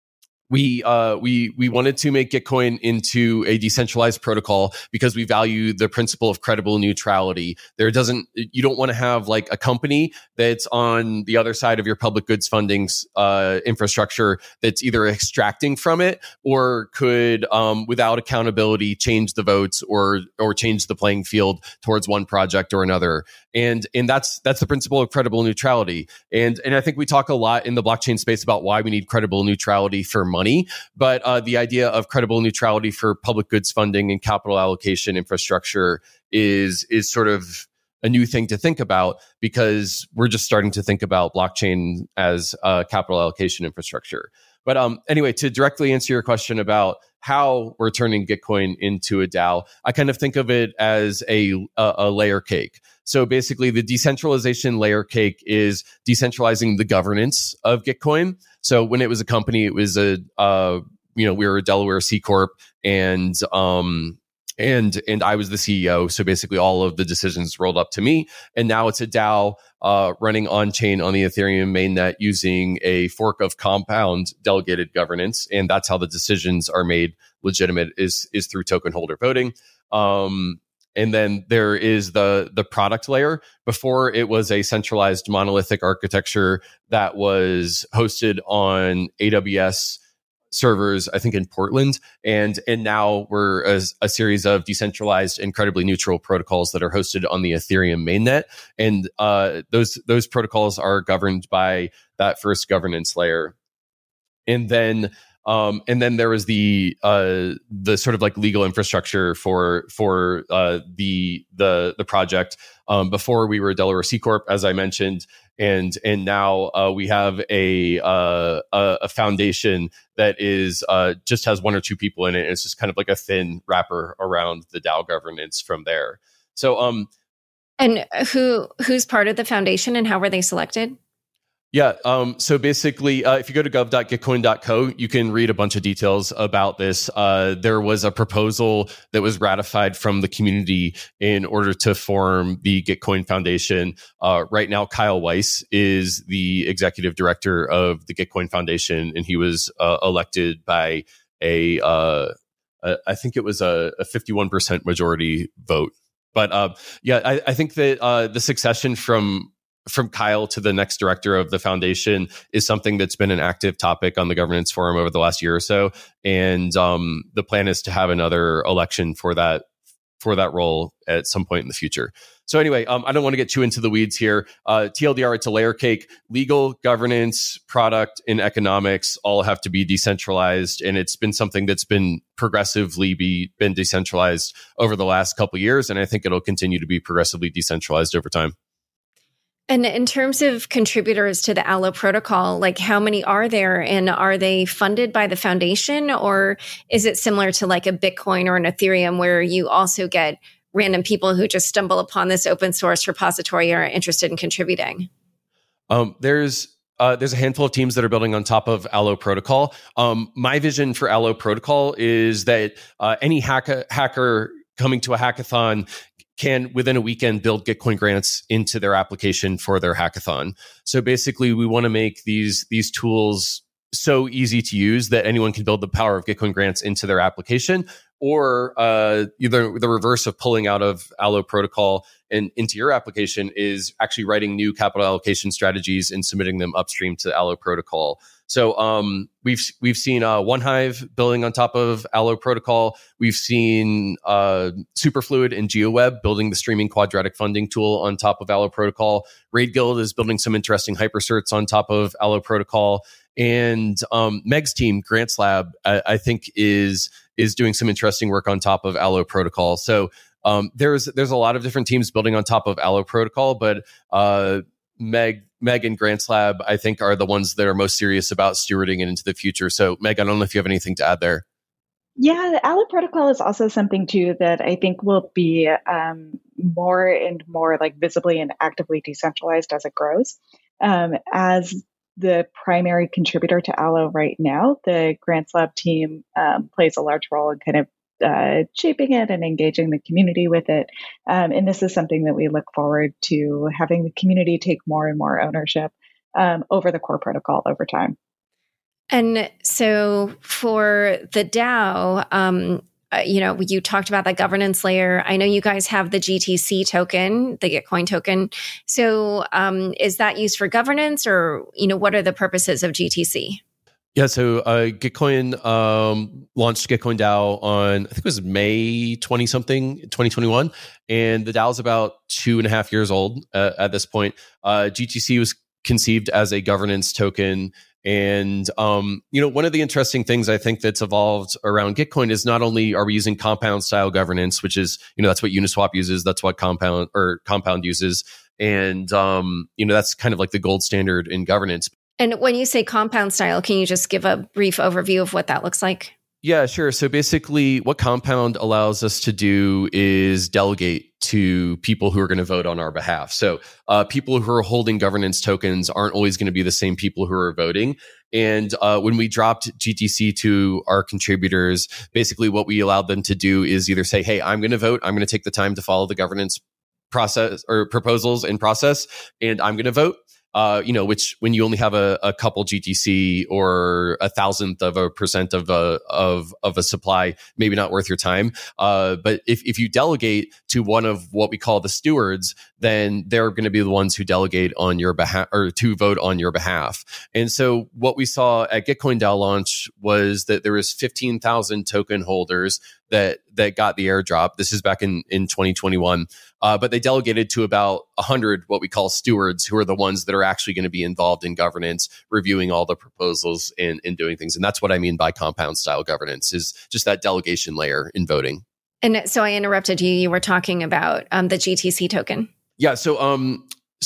we uh, we we wanted to make Gitcoin into a decentralized protocol because we value the principle of credible neutrality. There doesn't you don't want to have like a company that's on the other side of your public goods funding uh, infrastructure that's either extracting from it or could, um, without accountability, change the votes or or change the playing field towards one project or another. And and that's that's the principle of credible neutrality. And and I think we talk a lot in the blockchain space about why we need credible neutrality for money, but uh, the idea of credible neutrality for public goods funding and capital allocation infrastructure is is sort of a new thing to think about because we're just starting to think about blockchain as a capital allocation infrastructure. But um, anyway, to directly answer your question about how we're turning Gitcoin into a DAO, I kind of think of it as a, a, a layer cake. So basically, the decentralization layer cake is decentralizing the governance of Gitcoin. So when it was a company, it was a, uh, you know, we were a Delaware C Corp, and um, and and I was the C E O. So basically, all of the decisions rolled up to me. And now it's a DAO uh, running on chain on the Ethereum mainnet using a fork of Compound delegated governance, and that's how the decisions are made legitimate is is through token holder voting. Um, And then there is the the product layer. Before, it was a centralized monolithic architecture that was hosted on A W S servers, I think in Portland. And and now we're a, a series of decentralized, incredibly neutral protocols that are hosted on the Ethereum mainnet. And uh, those those protocols are governed by that first governance layer. And then Um, and then there was the uh, the sort of like legal infrastructure for for uh, the the the project. Um, before we were a Delaware C Corp, as I mentioned, and and now uh, we have a, uh, a a foundation that is uh, just has one or two people in it. And it's just kind of like a thin wrapper around the DAO governance from there. So, um, and who who's part of the foundation, and how were they selected? Yeah. Um, so basically, uh, if you go to gov dot gitcoin dot co, you can read a bunch of details about this. Uh, there was a proposal that was ratified from the community in order to form the Gitcoin Foundation. Uh, right now, Kyle Weiss is the executive director of the Gitcoin Foundation, and he was uh, elected by a, uh, a, I think it was a, a fifty-one percent majority vote. But uh, yeah, I, I think that uh, the succession from from Kyle to the next director of the foundation is something that's been an active topic on the governance forum over the last year or so. And um, the plan is to have another election for that for that role at some point in the future. So anyway, um, I don't want to get too into the weeds here. Uh, T L D R, it's a layer cake. Legal, governance, product, and economics all have to be decentralized. And it's been something that's been progressively be, been decentralized over the last couple of years. And I think it'll continue to be progressively decentralized over time. And in terms of contributors to the Allo protocol, like how many are there, and are they funded by the foundation, or is it similar to like a Bitcoin or an Ethereum where you also get random people who just stumble upon this open source repository and are interested in contributing? Um, there's uh, there's a handful of teams that are building on top of Allo protocol. Um, my vision for Allo protocol is that uh, any hacker hacker coming to a hackathon can, within a weekend, build Gitcoin grants into their application for their hackathon. So basically, we want to make these these tools so easy to use that anyone can build the power of Gitcoin grants into their application, or uh, either the reverse of pulling out of Allo protocol and into your application is actually writing new capital allocation strategies and submitting them upstream to Allo protocol. So um, we've we've seen uh, OneHive building on top of Allo protocol. We've seen uh, Superfluid and GeoWeb building the streaming quadratic funding tool on top of Allo protocol. Raid Guild is building some interesting hypercerts on top of Allo protocol. And um, Meg's team, Grants Lab, I, I think is is doing some interesting work on top of Allo protocol. So um, there's there's a lot of different teams building on top of Allo protocol, but uh, Meg, Meg and Grants Lab, I think, are the ones that are most serious about stewarding it into the future. So, Meg, I don't know if you have anything to add there. Yeah, the Allo protocol is also something too that I think will be um, more and more like visibly and actively decentralized as it grows. Um, as the primary contributor to Allo right now, the Grants Lab team um, plays a large role in kind of uh, shaping it and engaging the community with it. Um, and this is something that we look forward to having the community take more and more ownership um, over the core protocol over time. And so for the DAO, um, uh, you know, you talked about that governance layer. I know you guys have the G T C token, the Gitcoin token. So um, is that used for governance, or, you know, what are the purposes of G T C? Yeah, so uh, Gitcoin um, launched Gitcoin DAO on, I think it was May twenty-something, twenty twenty-one. And the DAO is about two and a half years old uh, at this point. Uh, G T C was conceived as a governance token. And, um, you know, one of the interesting things I think that's evolved around Gitcoin is not only are we using compound style governance, which is, you know, that's what Uniswap uses. That's what Compound or Compound uses. And, um, you know, that's kind of like the gold standard in governance. And when you say compound style, can you just give a brief overview of what that looks like? Yeah, sure. So basically what Compound allows us to do is delegate to people who are going to vote on our behalf. So uh, people who are holding governance tokens aren't always going to be the same people who are voting. And uh, when we dropped G T C to our contributors, basically what we allowed them to do is either say, hey, I'm going to vote. I'm going to take the time to follow the governance process or proposals and process, and I'm going to vote. Uh, you know, which when you only have a, a couple G T C or a thousandth of a percent of a of of a supply, maybe not worth your time. Uh, but if if you delegate to one of what we call the stewards, then they're going to be the ones who delegate on your behalf or to vote on your behalf. And so what we saw at Gitcoin DAO launch was that there was fifteen thousand token holders that that got the airdrop. This is back in, in twenty twenty-one. Uh, but they delegated to about one hundred what we call stewards, who are the ones that are actually going to be involved in governance, reviewing all the proposals and, and doing things. And that's what I mean by compound style governance, is just that delegation layer in voting. And so I interrupted you. You were talking about um, the G T C token. Yeah. So, um, so at,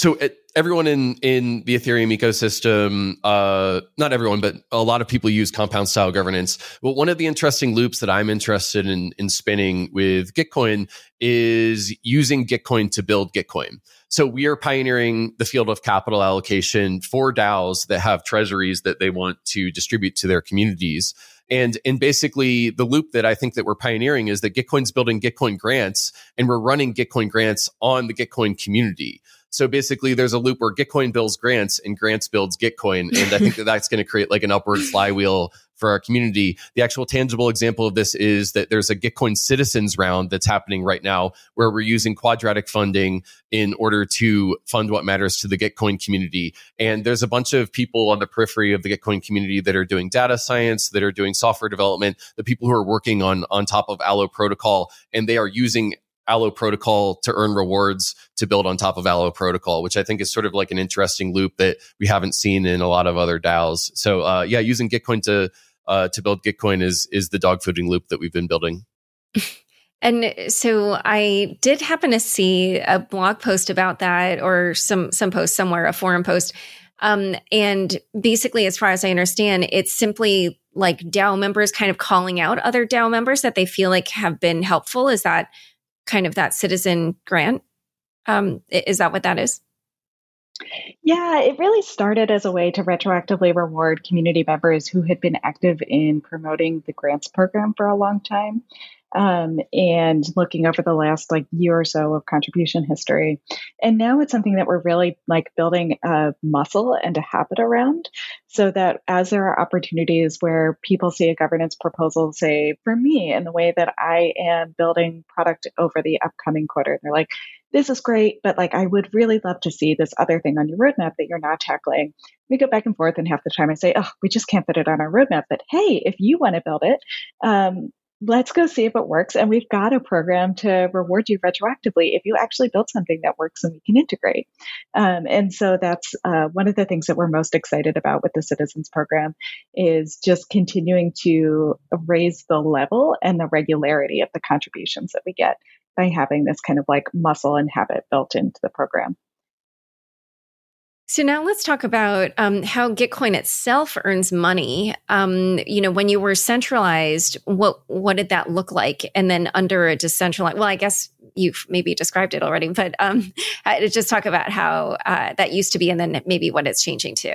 everyone in, in the Ethereum ecosystem, uh, not everyone, but a lot of people use compound style governance. But one of the interesting loops that I'm interested in, in spinning with Gitcoin is using Gitcoin to build Gitcoin. So we are pioneering the field of capital allocation for DAOs that have treasuries that they want to distribute to their communities. And, and basically the loop that I think that we're pioneering is that Gitcoin's building Gitcoin grants, and we're running Gitcoin grants on the Gitcoin community. So basically there's a loop where Gitcoin builds grants and grants builds Gitcoin. And I think that that's going to create like an upward flywheel for our community. The actual tangible example of this is that there's a Gitcoin citizens round that's happening right now where we're using quadratic funding in order to fund what matters to the Gitcoin community. And there's a bunch of people on the periphery of the Gitcoin community that are doing data science, that are doing software development, the people who are working on, on top of Allo Protocol, and they are using Allo Protocol to earn rewards to build on top of Allo Protocol, which I think is sort of like an interesting loop that we haven't seen in a lot of other DAOs. So uh, yeah, using Gitcoin to uh, to build Gitcoin is is the dogfooding loop that we've been building. And so I did happen to see a blog post about that, or some some post somewhere, a forum post. Um, and basically, as far as I understand, it's simply like DAO members kind of calling out other DAO members that they feel like have been helpful. Is that kind of that citizen grant? Um, is that what that is? Yeah, it really started as a way to retroactively reward community members who had been active in promoting the grants program for a long time. Um, and looking over the last like year or so of contribution history. And now it's something that we're really like building a muscle and a habit around, so that as there are opportunities where people see a governance proposal, say for me, in the way that I am building product over the upcoming quarter, they're like, this is great, but like I would really love to see this other thing on your roadmap that you're not tackling. We go back and forth, and half the time I say, oh, we just can't put it on our roadmap. But hey, if you want to build it, um, let's go see if it works. And we've got a program to reward you retroactively if you actually build something that works and we can integrate. Um, and so that's uh, one of the things that we're most excited about with the Citizens program, is just continuing to raise the level and the regularity of the contributions that we get by having this kind of like muscle and habit built into the program. So now let's talk about um, how Gitcoin itself earns money. Um, you know, when you were centralized, what what did that look like? And then under a decentralized, well, I guess you've maybe described it already, but um, just talk about how uh, that used to be, and then maybe what it's changing to.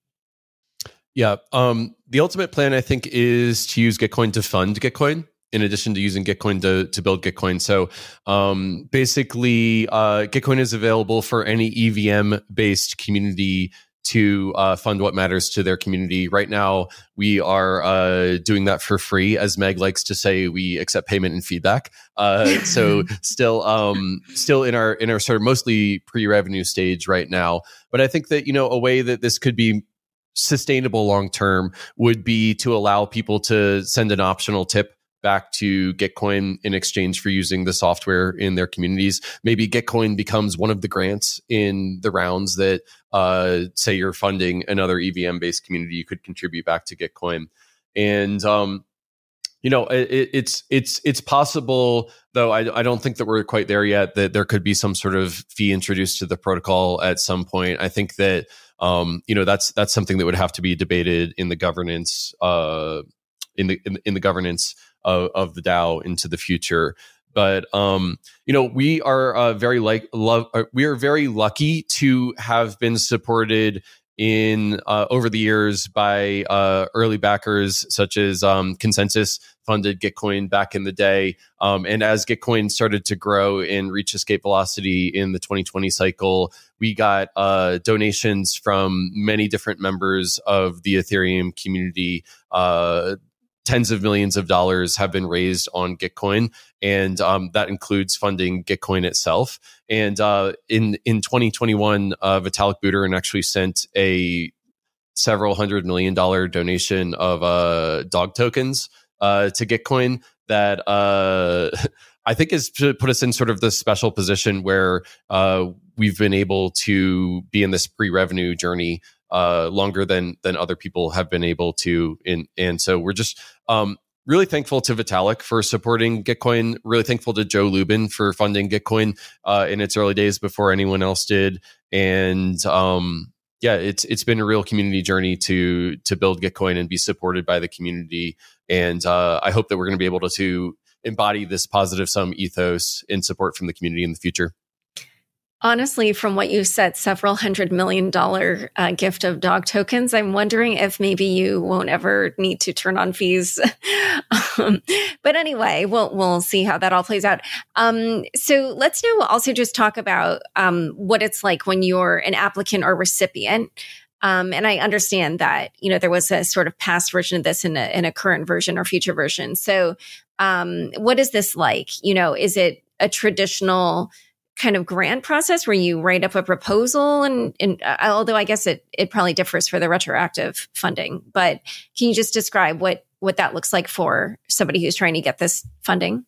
Yeah, um, the ultimate plan, I think, is to use Gitcoin to fund Gitcoin, in addition to using Gitcoin to, to build Gitcoin. So um, basically, uh, Gitcoin is available for any E V M-based community to uh, fund what matters to their community. Right now, we are uh, doing that for free. As Meg likes to say, we accept payment and feedback. Uh, so still um, still in our in our sort of mostly pre-revenue stage right now. But I think that, you know, a way that this could be sustainable long-term would be to allow people to send an optional tip back to Gitcoin in exchange for using the software in their communities. Maybe Gitcoin becomes one of the grants in the rounds that, uh, say you're funding another E V M-based community, you could contribute back to Gitcoin. And, um, you know, it, it's it's it's possible, though I, I don't think that we're quite there yet, that there could be some sort of fee introduced to the protocol at some point. I think that, um, you know, that's that's something that would have to be debated in the governance, uh, in the in, in the governance Of, of the DAO into the future. But um, you know, we are uh, very like love. Uh, we are very lucky to have been supported in uh, over the years by uh, early backers such as um, Consensus funded Gitcoin back in the day. Um, and as Gitcoin started to grow and reach escape velocity in the twenty twenty cycle, we got uh, donations from many different members of the Ethereum community. Uh, Tens of millions of dollars have been raised on Gitcoin, and um, that includes funding Gitcoin itself. And uh, in in twenty twenty-one, uh, Vitalik Buterin actually sent a several hundred million dollar donation of uh, dog tokens uh, to Gitcoin that uh, I think has put us in sort of this special position where uh, we've been able to be in this pre-revenue journey Uh, longer than than other people have been able to. In and so we're just um, really thankful to Vitalik for supporting Gitcoin. Really thankful to Joe Lubin for funding Gitcoin uh, in its early days before anyone else did. And um, yeah, it's it's been a real community journey to to build Gitcoin and be supported by the community. And uh, I hope that we're going to be able to, to embody this positive sum ethos in support from the community in the future. Honestly, from what you said, several hundred million dollar uh, gift of dog tokens, I'm wondering if maybe you won't ever need to turn on fees. um, but anyway, we'll we'll see how that all plays out. Um, so let's now also just talk about um, what it's like when you're an applicant or recipient. Um, and I understand that, you know, there was a sort of past version of this in a, in a current version or future version. So um, what is this like? You know, is it a traditional kind of grant process where you write up a proposal and, and uh, although I guess it, it probably differs for the retroactive funding, but can you just describe what, what that looks like for somebody who's trying to get this funding?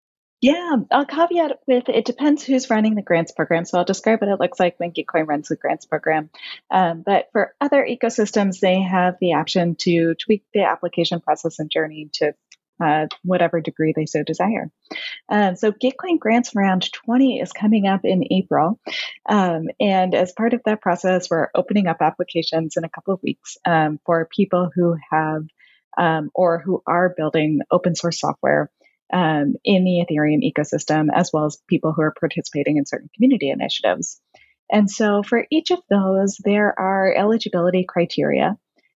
Yeah, I'll caveat with it depends who's running the grants program. So I'll describe what it looks like when Gitcoin runs the grants program. Um, but for other ecosystems, they have the option to tweak the application process and journey to uh, whatever degree they so desire. Um, so Gitcoin Grants Round twenty is coming up in April. Um, and as part of that process, we're opening up applications in a couple of weeks um, for people who have um, or who are building open source software Um, in the Ethereum ecosystem, as well as people who are participating in certain community initiatives. And so for each of those, there are eligibility criteria.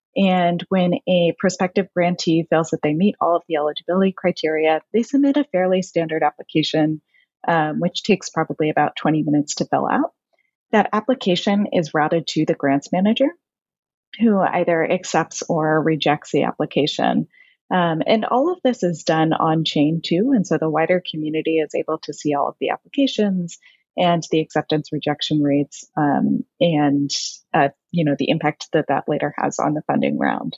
And when a prospective grantee feels that they meet all of the eligibility criteria, they submit a fairly standard application, um, which takes probably about twenty minutes to fill out. That application is routed to the grants manager, who either accepts or rejects the application. Um, and all of this is done on chain too. And so the wider community is able to see all of the applications and the acceptance rejection rates um, and, uh, you know, the impact that that later has on the funding round.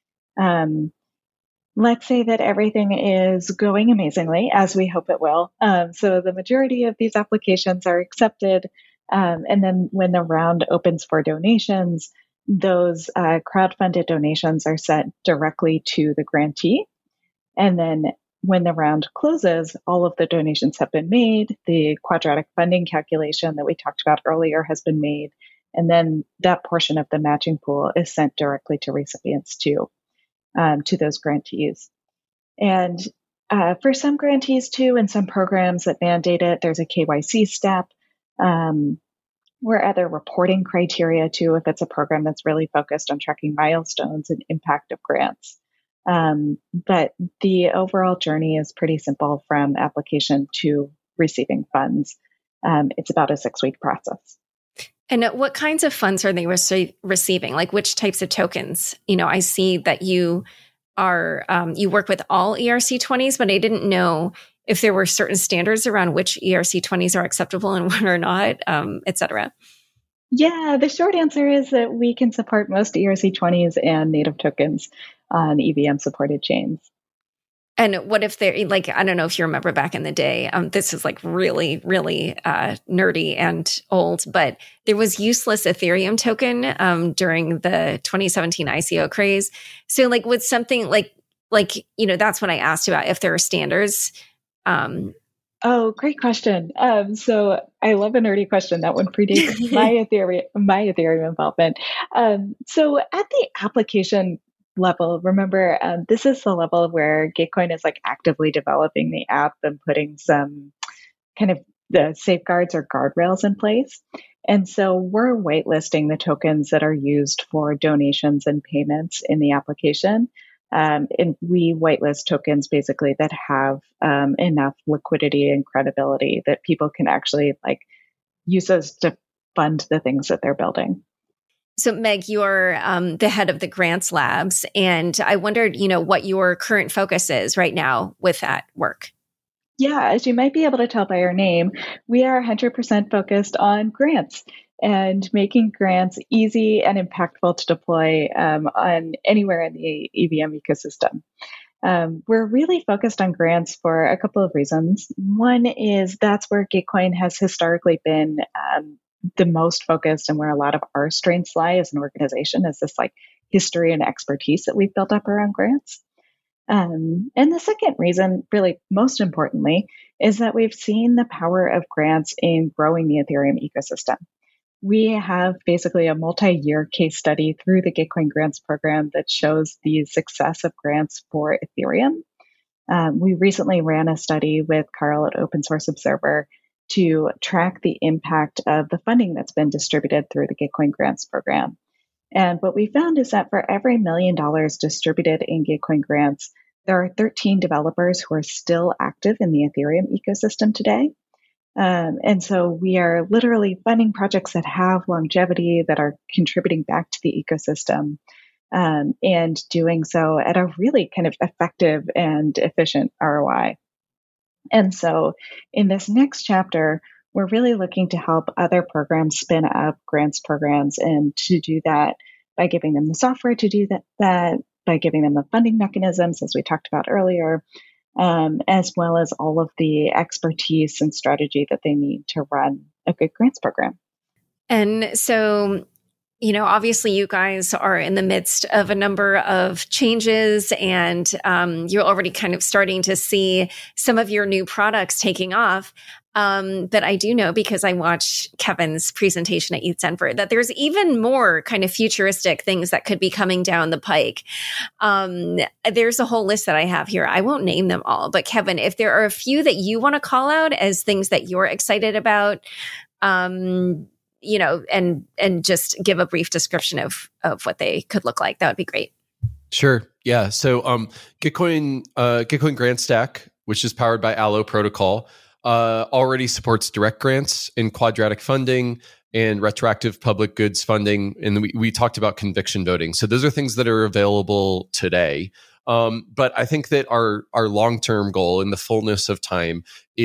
Um, let's say that everything is going amazingly, as we hope it will. Um, so the majority of these applications are accepted. Um, and then when the round opens for donations, those uh, crowd-funded donations are sent directly to the grantee. And then when the round closes, all of the donations have been made. The quadratic funding calculation that we talked about earlier has been made. And then that portion of the matching pool is sent directly to recipients too, um, to those grantees. And uh, for some grantees too, and some programs that mandate it, there's a K Y C step. Um, Where other reporting criteria too, if it's a program that's really focused on tracking milestones and impact of grants. Um, but the overall journey is pretty simple from application to receiving funds. Um, it's about a six-week process. And what kinds of funds are they rece- receiving? Like which types of tokens? You know, I see that you are um, you work with all E R C twenties, but I didn't know if there were certain standards around which E R C twenties are acceptable and what are not, um, et cetera. Yeah, the short answer is that we can support most E R C twenties and native tokens on E V M-supported chains. And what if they're, like, I don't know if you remember back in the day, um, this is like really, really uh, nerdy and old, but there was useless Ethereum token um, during the twenty seventeen I C O craze. So like with something like, like, you know, that's what I asked about, if there are standards. Um, oh, great question. Um, so I love a nerdy question. That one predates my Ethereum, my Ethereum involvement. Um, so at the application level, remember, um, this is the level where Gitcoin is like actively developing the app and putting some kind of the safeguards or guardrails in place. And so we're whitelisting the tokens that are used for donations and payments in the application. Um, and we whitelist tokens basically that have um, enough liquidity and credibility that people can actually like use those to fund the things that they're building. So Meg, you're um, the head of the Grants Labs, and I wondered, you know, what your current focus is right now with that work. Yeah, as you might be able to tell by our name, we are one hundred percent focused on grants and making grants easy and impactful to deploy um, on anywhere in the E V M ecosystem. Um, we're really focused on grants for a couple of reasons. One is that's where Gitcoin has historically been um, the most focused and where a lot of our strengths lie as an organization, is this like history and expertise that we've built up around grants. Um, and the second reason, really most importantly, is that we've seen the power of grants in growing the Ethereum ecosystem. we have basically a multi-year case study through the Gitcoin Grants program that shows the success of grants for Ethereum. Um, we recently ran a study with Carl at Open Source Observer to track the impact of the funding that's been distributed through the Gitcoin Grants program. And what we found is that for every million dollars distributed in Gitcoin Grants, there are thirteen developers who are still active in the Ethereum ecosystem today. Um, and so we are literally funding projects that have longevity, that are contributing back to the ecosystem, um, and doing so at a really kind of effective and efficient R O I. And so in this next chapter, we're really looking to help other programs spin up grants programs, and to do that by giving them the software to do that, that by giving them the funding mechanisms, as we talked about earlier, um, as well as all of the expertise and strategy that they need to run a good grants program. And so, you know, obviously you guys are in the midst of a number of changes, and um, you're already kind of starting to see some of your new products taking off. Um, but I do know, because I watched Kevin's presentation at ETHZenver, that there's even more kind of futuristic things that could be coming down the pike. Um, there's a whole list that I have here. I won't name them all, but Kevin, if there are a few that you want to call out as things that you're excited about, um, you know, and and just give a brief description of of what they could look like, that would be great. Sure. Yeah. So um, Gitcoin uh, Gitcoin Grant Stack, which is powered by Allo Protocol, uh, already supports direct grants and quadratic funding and retroactive public goods funding. And we, we talked about conviction voting. So those are things that are available today. Um, but I think that our our long-term goal in the fullness of time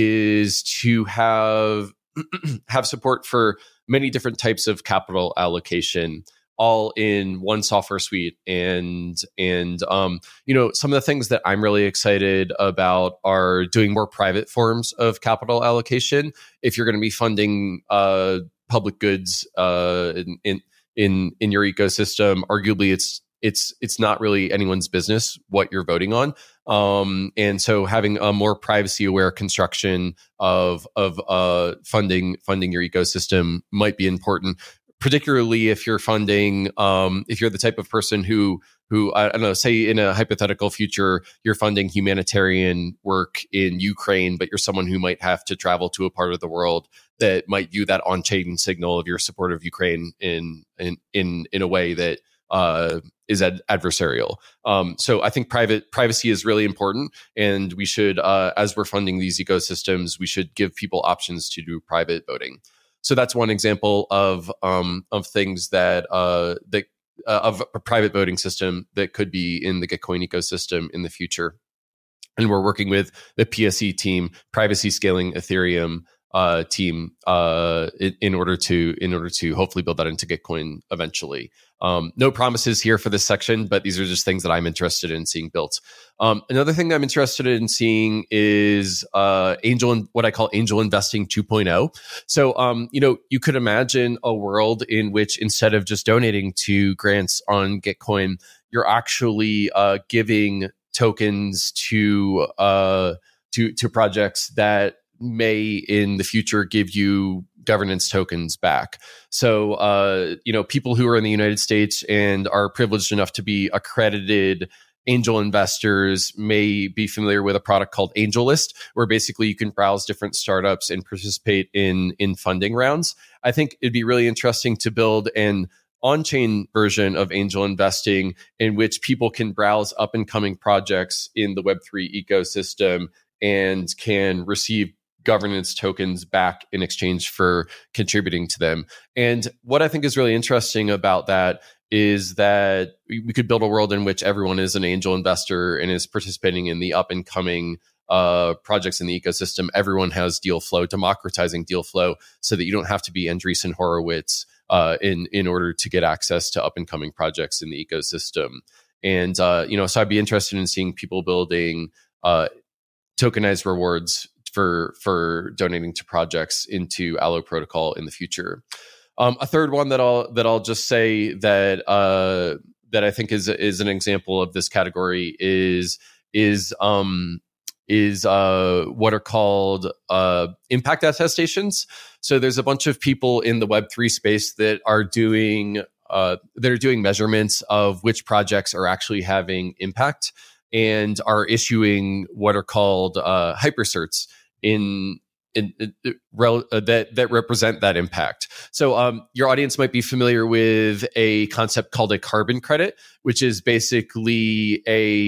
is to have have support for many different types of capital allocation, all in one software suite. And, and um, you know, some of the things that I'm really excited about are doing more private forms of capital allocation. If you're going to be funding uh, public goods uh, in, in in in your ecosystem, arguably it's it's it's not really anyone's business what you're voting on. Um, and so having a more privacy aware construction of of uh, funding funding your ecosystem might be important, particularly if you're funding, um, if you're the type of person who, who I don't know, say in a hypothetical future, you're funding humanitarian work in Ukraine, but you're someone who might have to travel to a part of the world that might view that on-chain signal of your support of Ukraine in in in, in a way that uh, is ad- adversarial. Um, so I think private privacy is really important, and we should, uh, as we're funding these ecosystems, we should give people options to do private voting. So that's one example of um, of things that uh, that uh, of a private voting system that could be in the Gitcoin ecosystem in the future. And we're working with the P S E team, Privacy Scaling Ethereum uh, team, uh, in, in order to in order to hopefully build that into Gitcoin eventually. Um, no promises here for this section, but these are just things that I'm interested in seeing built. Um, another thing I'm interested in seeing is uh, angel, what I call angel investing two point oh. So, um, you know, you could imagine a world in which instead of just donating to grants on Gitcoin, you're actually uh, giving tokens to uh, to to projects that may in the future give you governance tokens back. So, uh, you know, people who are in the United States and are privileged enough to be accredited angel investors may be familiar with a product called AngelList, where basically you can browse different startups and participate in, in funding rounds. I think it'd be really interesting to build an on-chain version of angel investing in which people can browse up and coming projects in the Web three ecosystem and can receive governance tokens back in exchange for contributing to them. And what I think is really interesting about that is that we could build a world in which everyone is an angel investor and is participating in the up and coming uh, projects in the ecosystem. Everyone has deal flow, democratizing deal flow, so that you don't have to be Andreessen Horowitz uh, in in order to get access to up and coming projects in the ecosystem. And uh, you know, so I'd be interested in seeing people building uh, tokenized rewards for for donating to projects into Allo Protocol in the future. Um, a third one that I'll that I'll just say that uh, that I think is is an example of this category is is um, is uh, what are called uh, impact attestations. So there's a bunch of people in the Web three space that are doing uh, that are doing measurements of which projects are actually having impact and are issuing what are called uh, hypercerts in. In, in, rel, uh, that that represent that impact. So um, your audience might be familiar with a concept called a carbon credit, which is basically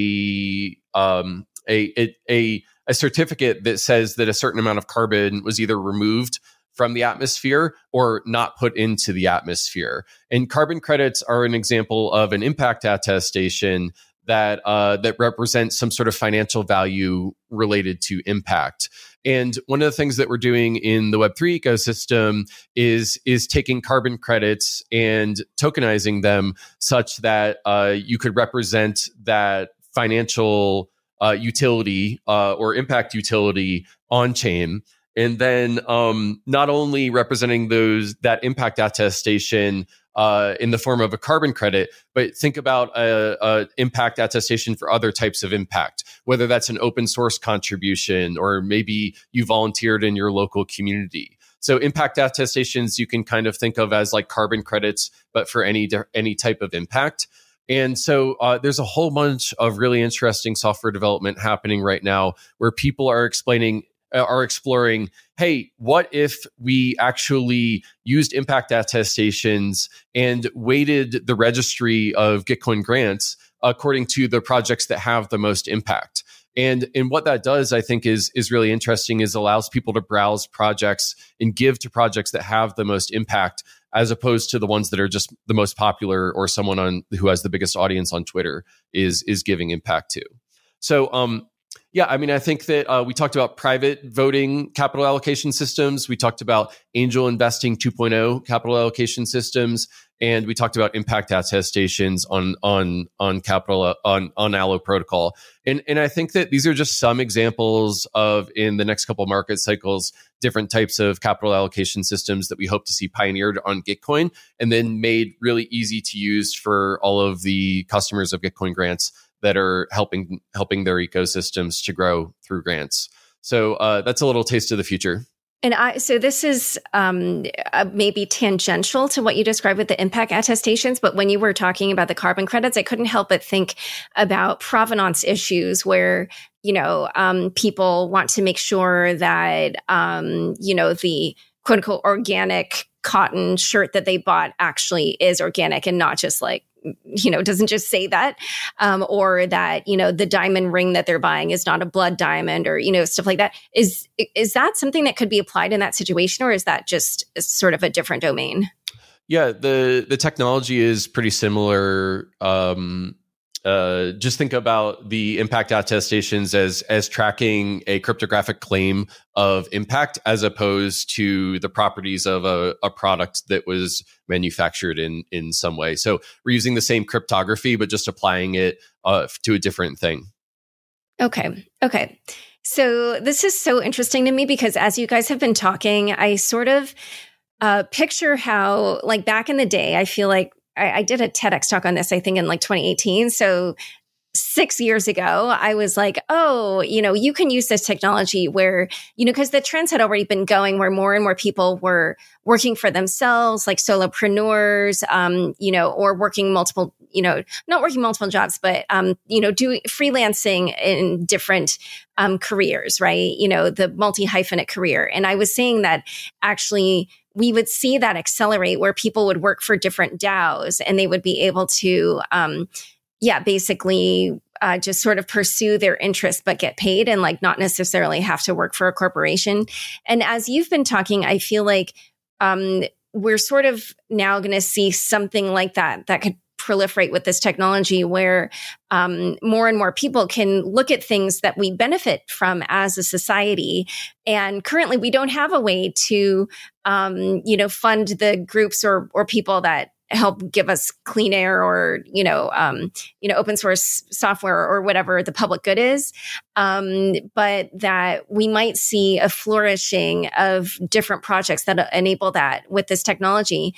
a um, a, a a a certificate that says that a certain amount of carbon was either removed from the atmosphere or not put into the atmosphere. And carbon credits are an example of an impact attestation that uh, that represents some sort of financial value related to impact. And one of the things that we're doing in the Web three ecosystem is, is taking carbon credits and tokenizing them such that uh, you could represent that financial uh, utility uh, or impact utility on chain. And then um, not only representing those that impact attestation uh, in the form of a carbon credit, but think about a, a impact attestation for other types of impact, whether that's an open source contribution or maybe you volunteered in your local community. So impact attestations you can kind of think of as like carbon credits, but for any any type of impact. And so uh, there's a whole bunch of really interesting software development happening right now where people are explaining are exploring, hey, what if we actually used impact attestations and weighted the registry of Gitcoin grants according to the projects that have the most impact? And, and what that does, I think, is, is really interesting, is allows people to browse projects and give to projects that have the most impact, as opposed to the ones that are just the most popular or someone on who has the biggest audience on Twitter is, is giving impact to. So, um, Yeah, I mean, I think that uh, we talked about private voting capital allocation systems. We talked about angel investing two point oh capital allocation systems, and we talked about impact attestations on on on capital uh, on on Allo protocol. And and I think that these are just some examples of, in the next couple of market cycles, different types of capital allocation systems that we hope to see pioneered on Gitcoin and then made really easy to use for all of the customers of Gitcoin grants that are helping helping their ecosystems to grow through grants. So uh, that's a little taste of the future. And I, so this is um, uh, maybe tangential to what you described with the impact attestations, but when you were talking about the carbon credits, I couldn't help but think about provenance issues where, you know, um, people want to make sure that, um, you know, the quote unquote organic cotton shirt that they bought actually is organic and not just like, you know, doesn't just say that, um, or that, you know, the diamond ring that they're buying is not a blood diamond, or, you know, stuff like that. Is, is that something that could be applied in that situation, or is that just sort of a different domain? Yeah, the, the technology is pretty similar. Um, uh, just think about the impact attestations as, as tracking a cryptographic claim of impact, as opposed to the properties of a, a product that was manufactured in, in some way. So we're using the same cryptography, but just applying it uh, to a different thing. Okay. Okay. So this is so interesting to me because as you guys have been talking, I sort of uh, picture how, like back in the day, I feel like I, I did a TEDx talk on this, I think in like twenty eighteen. So six years ago, I was like, oh, you know, you can use this technology where, you know, because the trends had already been going where more and more people were working for themselves, like solopreneurs, um, you know, or working multiple, you know, not working multiple jobs, but, um, you know, doing freelancing in different um, careers, right? You know, the multi-hyphenate career. And I was saying that actually we would see that accelerate where people would work for different DAOs and they would be able to, um, yeah, basically uh, just sort of pursue their interests, but get paid and like not necessarily have to work for a corporation. And as you've been talking, I feel like um, we're sort of now going to see something like that that could proliferate with this technology where um, more and more people can look at things that we benefit from as a society. And currently we don't have a way to, um, you know, fund the groups or or people that help give us clean air or, you know, um, you know, open source software or whatever the public good is. um, but that we might see a flourishing of different projects that enable that with this technology.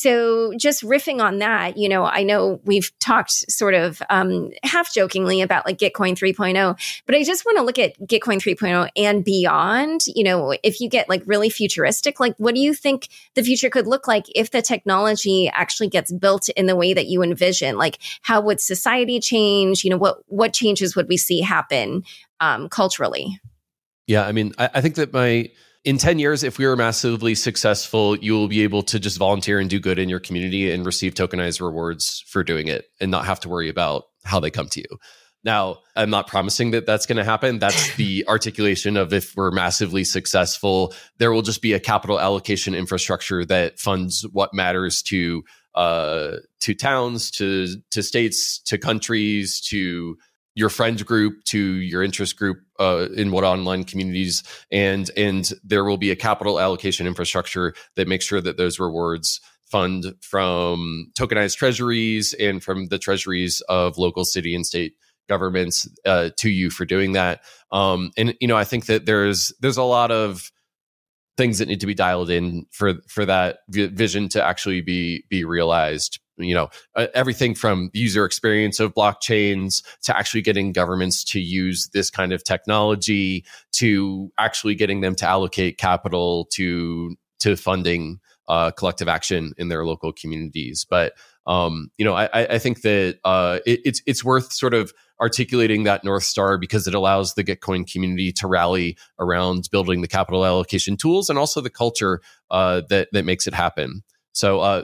So just riffing on that, you know, I know we've talked sort of um, half jokingly about like Gitcoin three point oh, but I just want to look at Gitcoin three point oh and beyond. You know, if you get like really futuristic, like what do you think the future could look like if the technology actually gets built in the way that you envision? Like how would society change? You know, what what changes would we see happen um, culturally? Yeah, I mean, I, I think that my in ten years, if we are massively successful, you will be able to just volunteer and do good in your community and receive tokenized rewards for doing it and not have to worry about how they come to you. Now, I'm not promising that that's going to happen. That's the articulation of if we're massively successful, there will just be a capital allocation infrastructure that funds what matters to uh, to towns, to to states, to countries, to your friend group, to your interest group uh, in what online communities, and and there will be a capital allocation infrastructure that makes sure that those rewards fund from tokenized treasuries and from the treasuries of local city and state governments uh, to you for doing that. Um, and you know, I think that there's there's a lot of things that need to be dialed in for for that v- vision to actually be be realized. You know, uh, everything from the user experience of blockchains to actually getting governments to use this kind of technology to actually getting them to allocate capital to to funding uh, collective action in their local communities. But um, you know, I, I think that uh, it, it's it's worth sort of articulating that North Star because it allows the Gitcoin community to rally around building the capital allocation tools and also the culture uh, that that makes it happen. So. Uh,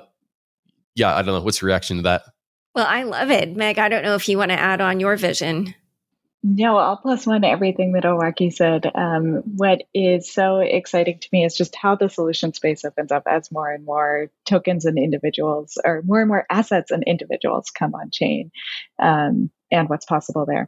Yeah, I don't know. What's your reaction to that? Well, I love it. Meg, I don't know if you want to add on your vision. No, I'll plus one to everything that Owocki said. Um, what is so exciting to me is just how the solution space opens up as more and more tokens and individuals, or more and more assets and individuals come on chain, um, and what's possible there.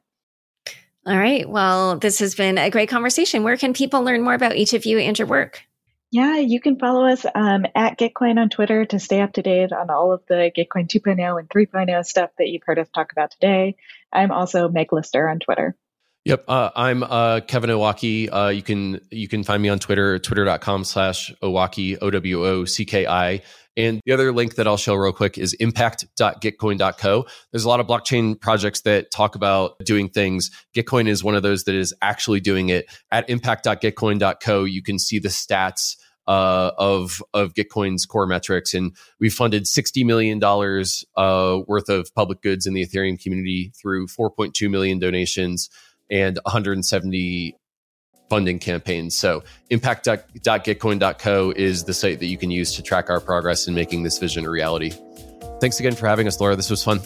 All right. Well, this has been a great conversation. Where can people learn more about each of you and your work? Yeah, you can follow us um, at Gitcoin on Twitter to stay up to date on all of the Gitcoin two point oh and three point oh stuff that you've heard us talk about today. I'm also Meg Lister on Twitter. Yep, uh, I'm uh, Kevin Owocki. Uh, you can you can find me on Twitter, twitter.com slash Owocki, O W O C K I. And the other link that I'll show real quick is impact dot gitcoin dot co. There's a lot of blockchain projects that talk about doing things. Gitcoin is one of those that is actually doing it. At impact dot gitcoin dot co, you can see the stats uh, of of Gitcoin's core metrics. And we funded sixty million dollars uh, worth of public goods in the Ethereum community through four point two million donations and one hundred seventy funding campaigns. So impact dot gitcoin dot co is the site that you can use to track our progress in making this vision a reality. Thanks again for having us, Laura. This was fun.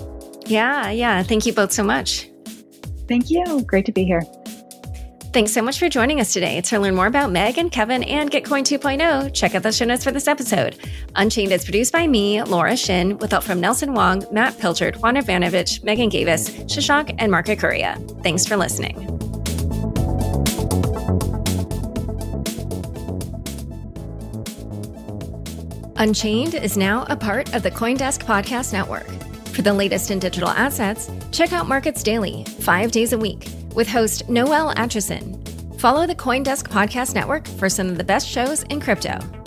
Yeah, yeah. Thank you both so much. Thank you. Great to be here. Thanks so much for joining us today. To learn more about Meg and Kevin and Gitcoin two point oh, check out the show notes for this episode. Unchained is produced by me, Laura Shin, with help from Nelson Wong, Matt Pilchard, Juan Ivanovich, Megan Gavis, Shashank, and Mark Akuria. Thanks for listening. Unchained is now a part of the CoinDesk Podcast Network. For the latest in digital assets, check out Markets Daily, five days a week, with host Noel Atchison. Follow the CoinDesk Podcast Network for some of the best shows in crypto.